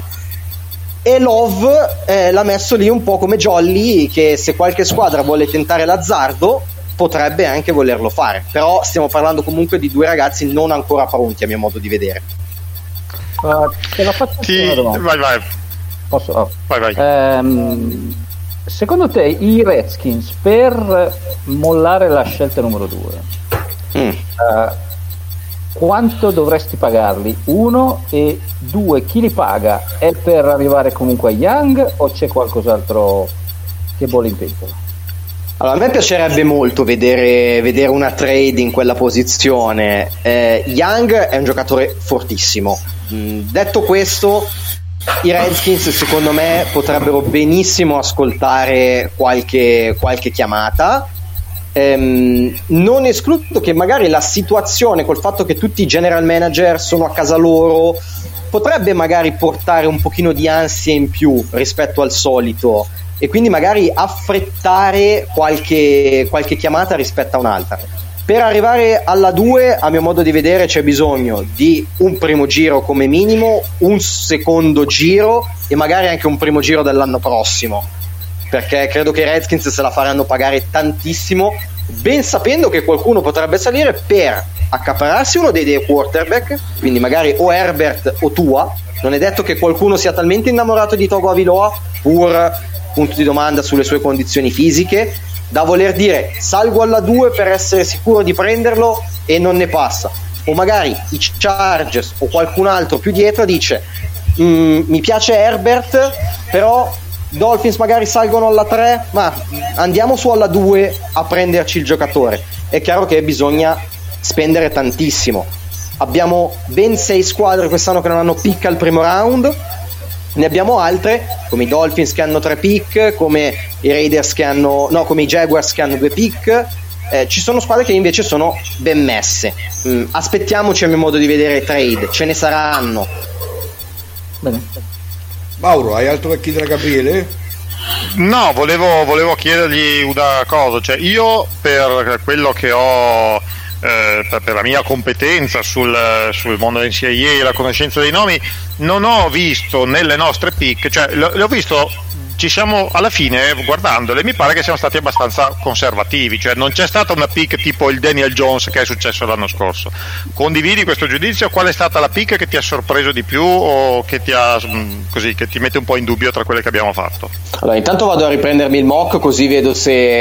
e Love eh, l'ha messo lì un po' come Jolly, che se qualche squadra vuole tentare l'azzardo potrebbe anche volerlo fare, però stiamo parlando comunque di due ragazzi non ancora pronti a mio modo di vedere. Uh, te la faccio Ti... una domanda. Vai vai. Posso? Oh. Vai vai. Ehm, secondo te i Redskins per mollare la scelta numero due mm. uh, quanto dovresti pagarli? Uno, e due, chi li paga? È per arrivare comunque a Young o c'è qualcos'altro che bolle in pentola? Allora, a me piacerebbe molto vedere, vedere una trade in quella posizione. eh, Young è un giocatore fortissimo. mm, detto questo, i Redskins secondo me potrebbero benissimo ascoltare qualche, qualche chiamata. ehm, non escludo che magari la situazione, col fatto che tutti i general manager sono a casa loro, potrebbe magari portare un pochino di ansia in più rispetto al solito, e quindi magari affrettare qualche, qualche chiamata rispetto a un'altra. Per arrivare alla due, a mio modo di vedere, c'è bisogno di un primo giro come minimo, un secondo giro e magari anche un primo giro dell'anno prossimo, perché credo che i Redskins se la faranno pagare tantissimo, ben sapendo che qualcuno potrebbe salire per accaparrarsi uno dei dei quarterback, quindi magari o Herbert o Tua. Non è detto che qualcuno sia talmente innamorato di Togo Aviloa, pur punto di domanda sulle sue condizioni fisiche, da voler dire salgo alla due per essere sicuro di prenderlo e non ne passa. O magari i Chargers o qualcun altro più dietro dice mi piace Herbert, però Dolphins magari salgono alla tre, ma andiamo su alla due a prenderci il giocatore. È chiaro che bisogna spendere tantissimo. Abbiamo ben sei squadre quest'anno che non hanno pick al primo round, ne abbiamo altre come i Dolphins che hanno tre pick, come i Raiders che hanno no come i Jaguars che hanno due pick. Eh, ci sono squadre che invece sono ben messe. mm, aspettiamoci, a mio modo di vedere, trade, ce ne saranno. Bene. Mauro, hai altro da chiedere a Gabriele? No, volevo, volevo chiedergli una cosa, cioè io per quello che ho Eh, per, per la mia competenza sul, sul mondo del N C A A e la conoscenza dei nomi, non ho visto nelle nostre pick, cioè le ho visto, ci siamo alla fine guardandole, mi pare che siamo stati abbastanza conservativi, cioè non c'è stata una pick tipo il Daniel Jones che è successo l'anno scorso. Condividi questo giudizio? Qual è stata la pick che ti ha sorpreso di più o che ti ha così che ti mette un po' in dubbio tra quelle che abbiamo fatto? Allora, intanto vado a riprendermi il mock così vedo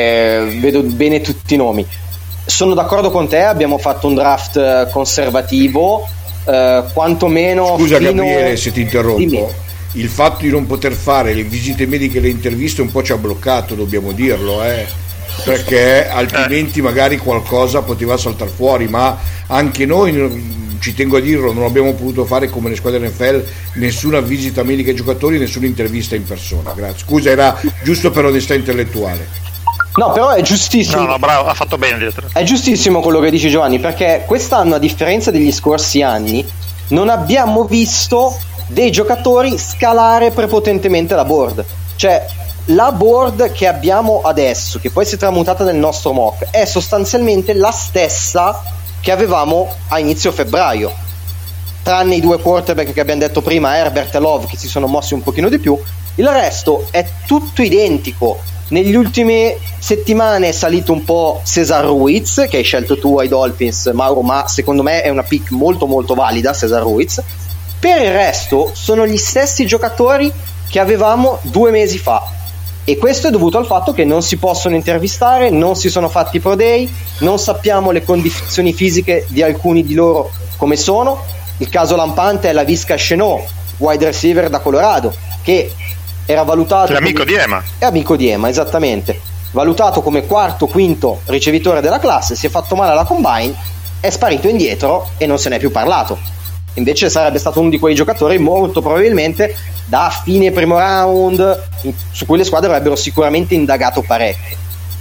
se vedo bene tutti i nomi. Sono d'accordo con te, abbiamo fatto un draft conservativo, eh, quantomeno. Scusa fino... Gabriele se ti interrompo. Dimmi. Il fatto di non poter fare le visite mediche e le interviste un po' ci ha bloccato, dobbiamo dirlo, eh? Perché altrimenti magari qualcosa poteva saltare fuori, ma anche noi, ci tengo a dirlo, non abbiamo potuto fare come le squadre N F L nessuna visita medica ai giocatori, nessuna intervista in persona. Grazie. Scusa, era giusto per onestà intellettuale. No, però è giustissimo. No, no, bravo, ha fatto bene dietro. È giustissimo quello che dice Giovanni, perché quest'anno, a differenza degli scorsi anni, non abbiamo visto dei giocatori scalare prepotentemente la board. Cioè, la board che abbiamo adesso, che poi si è tramutata nel nostro mock, è sostanzialmente la stessa che avevamo a inizio febbraio, tranne i due quarterback che abbiamo detto prima, Herbert e Love, che si sono mossi un pochino di più. Il resto è tutto identico. Negli ultime settimane è salito un po' Cesar Ruiz, che hai scelto tu ai Dolphins, Mauro, ma secondo me è una pick molto molto valida, Cesar Ruiz. Per il resto sono gli stessi giocatori che avevamo due mesi fa, e questo è dovuto al fatto che non si possono intervistare, non si sono fatti pro day, non sappiamo le condizioni fisiche di alcuni di loro come sono. Il caso lampante è la Visca Chenot, wide receiver da Colorado, che era valutato, è amico come... di Ema è amico di Ema, esattamente, valutato come quarto quinto ricevitore della classe, si è fatto male alla combine, è sparito indietro e non se ne è più parlato. Invece sarebbe stato uno di quei giocatori molto probabilmente da fine primo round, su cui le squadre avrebbero sicuramente indagato parecchio.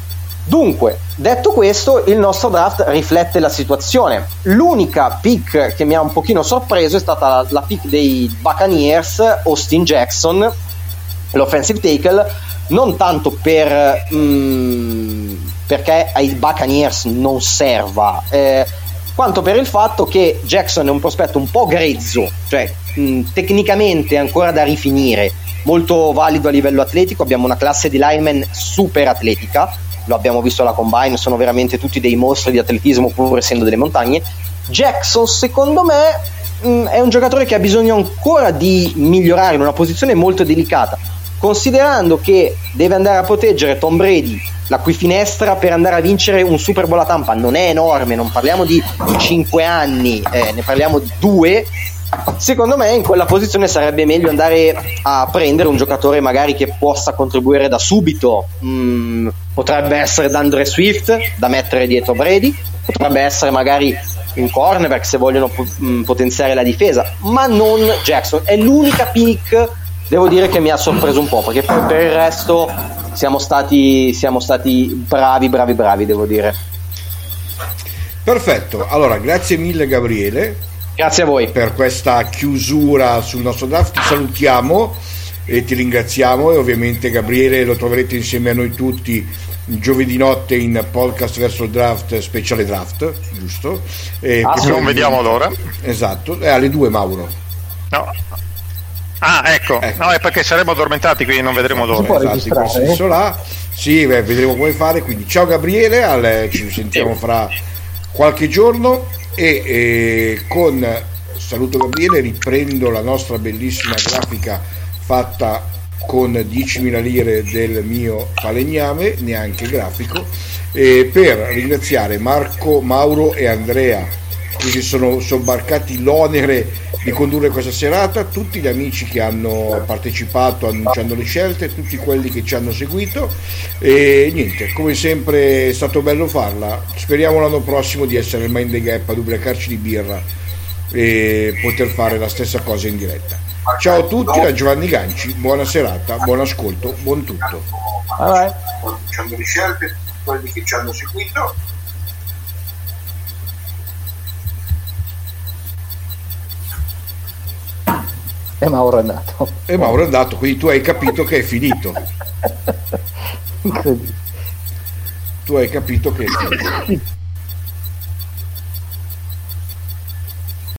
Dunque, detto questo, il nostro draft riflette la situazione. L'unica pick che mi ha un pochino sorpreso è stata la, la pick dei Buccaneers, Austin Jackson, l'offensive tackle, non tanto per mh, perché ai Buccaneers non serva, eh, quanto per il fatto che Jackson è un prospetto un po' grezzo, cioè mh, tecnicamente ancora da rifinire, molto valido a livello atletico. Abbiamo una classe di linemen super atletica, lo abbiamo visto alla combine, sono veramente tutti dei mostri di atletismo pur essendo delle montagne. Jackson secondo me mh, è un giocatore che ha bisogno ancora di migliorare in una posizione molto delicata, considerando che deve andare a proteggere Tom Brady, la cui finestra per andare a vincere un Super Bowl a Tampa non è enorme, non parliamo di cinque anni, eh, ne parliamo di due. Secondo me in quella posizione sarebbe meglio andare a prendere un giocatore magari che possa contribuire da subito. mm, potrebbe essere D'Andre Swift da mettere dietro Brady, potrebbe essere magari un cornerback se vogliono po- mh, potenziare la difesa, ma non Jackson. È l'unica pick, devo dire, che mi ha sorpreso un po', perché poi per il resto siamo stati siamo stati bravi bravi bravi devo dire. Perfetto, allora grazie mille Gabriele, grazie a voi per questa chiusura sul nostro draft. Ti salutiamo e ti ringraziamo, e ovviamente Gabriele lo troverete insieme a noi tutti giovedì notte in podcast verso il draft, speciale draft, giusto? E ah, non vediamo l'ora. Esatto, è alle due, Mauro. No. Ah, ecco, ecco. No, è perché saremo addormentati, quindi non vedremo l'ora. Esatto, in quel senso là. Sì, beh, vedremo come fare. Quindi ciao Gabriele, al, ci sentiamo fra qualche giorno e, e con saluto Gabriele, riprendo la nostra bellissima grafica fatta con diecimila lire del mio falegname, neanche grafico, e per ringraziare Marco, Mauro e Andrea che si sono sobbarcati l'onere di condurre questa serata, tutti gli amici che hanno partecipato annunciando le scelte, tutti quelli che ci hanno seguito, e niente, come sempre è stato bello farla. Speriamo l'anno prossimo di essere il Mind the Gap ad ubriacarci di birra e poter fare la stessa cosa in diretta. Ciao a tutti da Giovanni Ganci, buona serata, buon ascolto, buon tutto. Allora. Facendo le scelte, quelli che ci hanno seguito. E Mauro è andato. E Mauro è andato, quindi tu hai capito che è finito. Tu hai capito che è finito.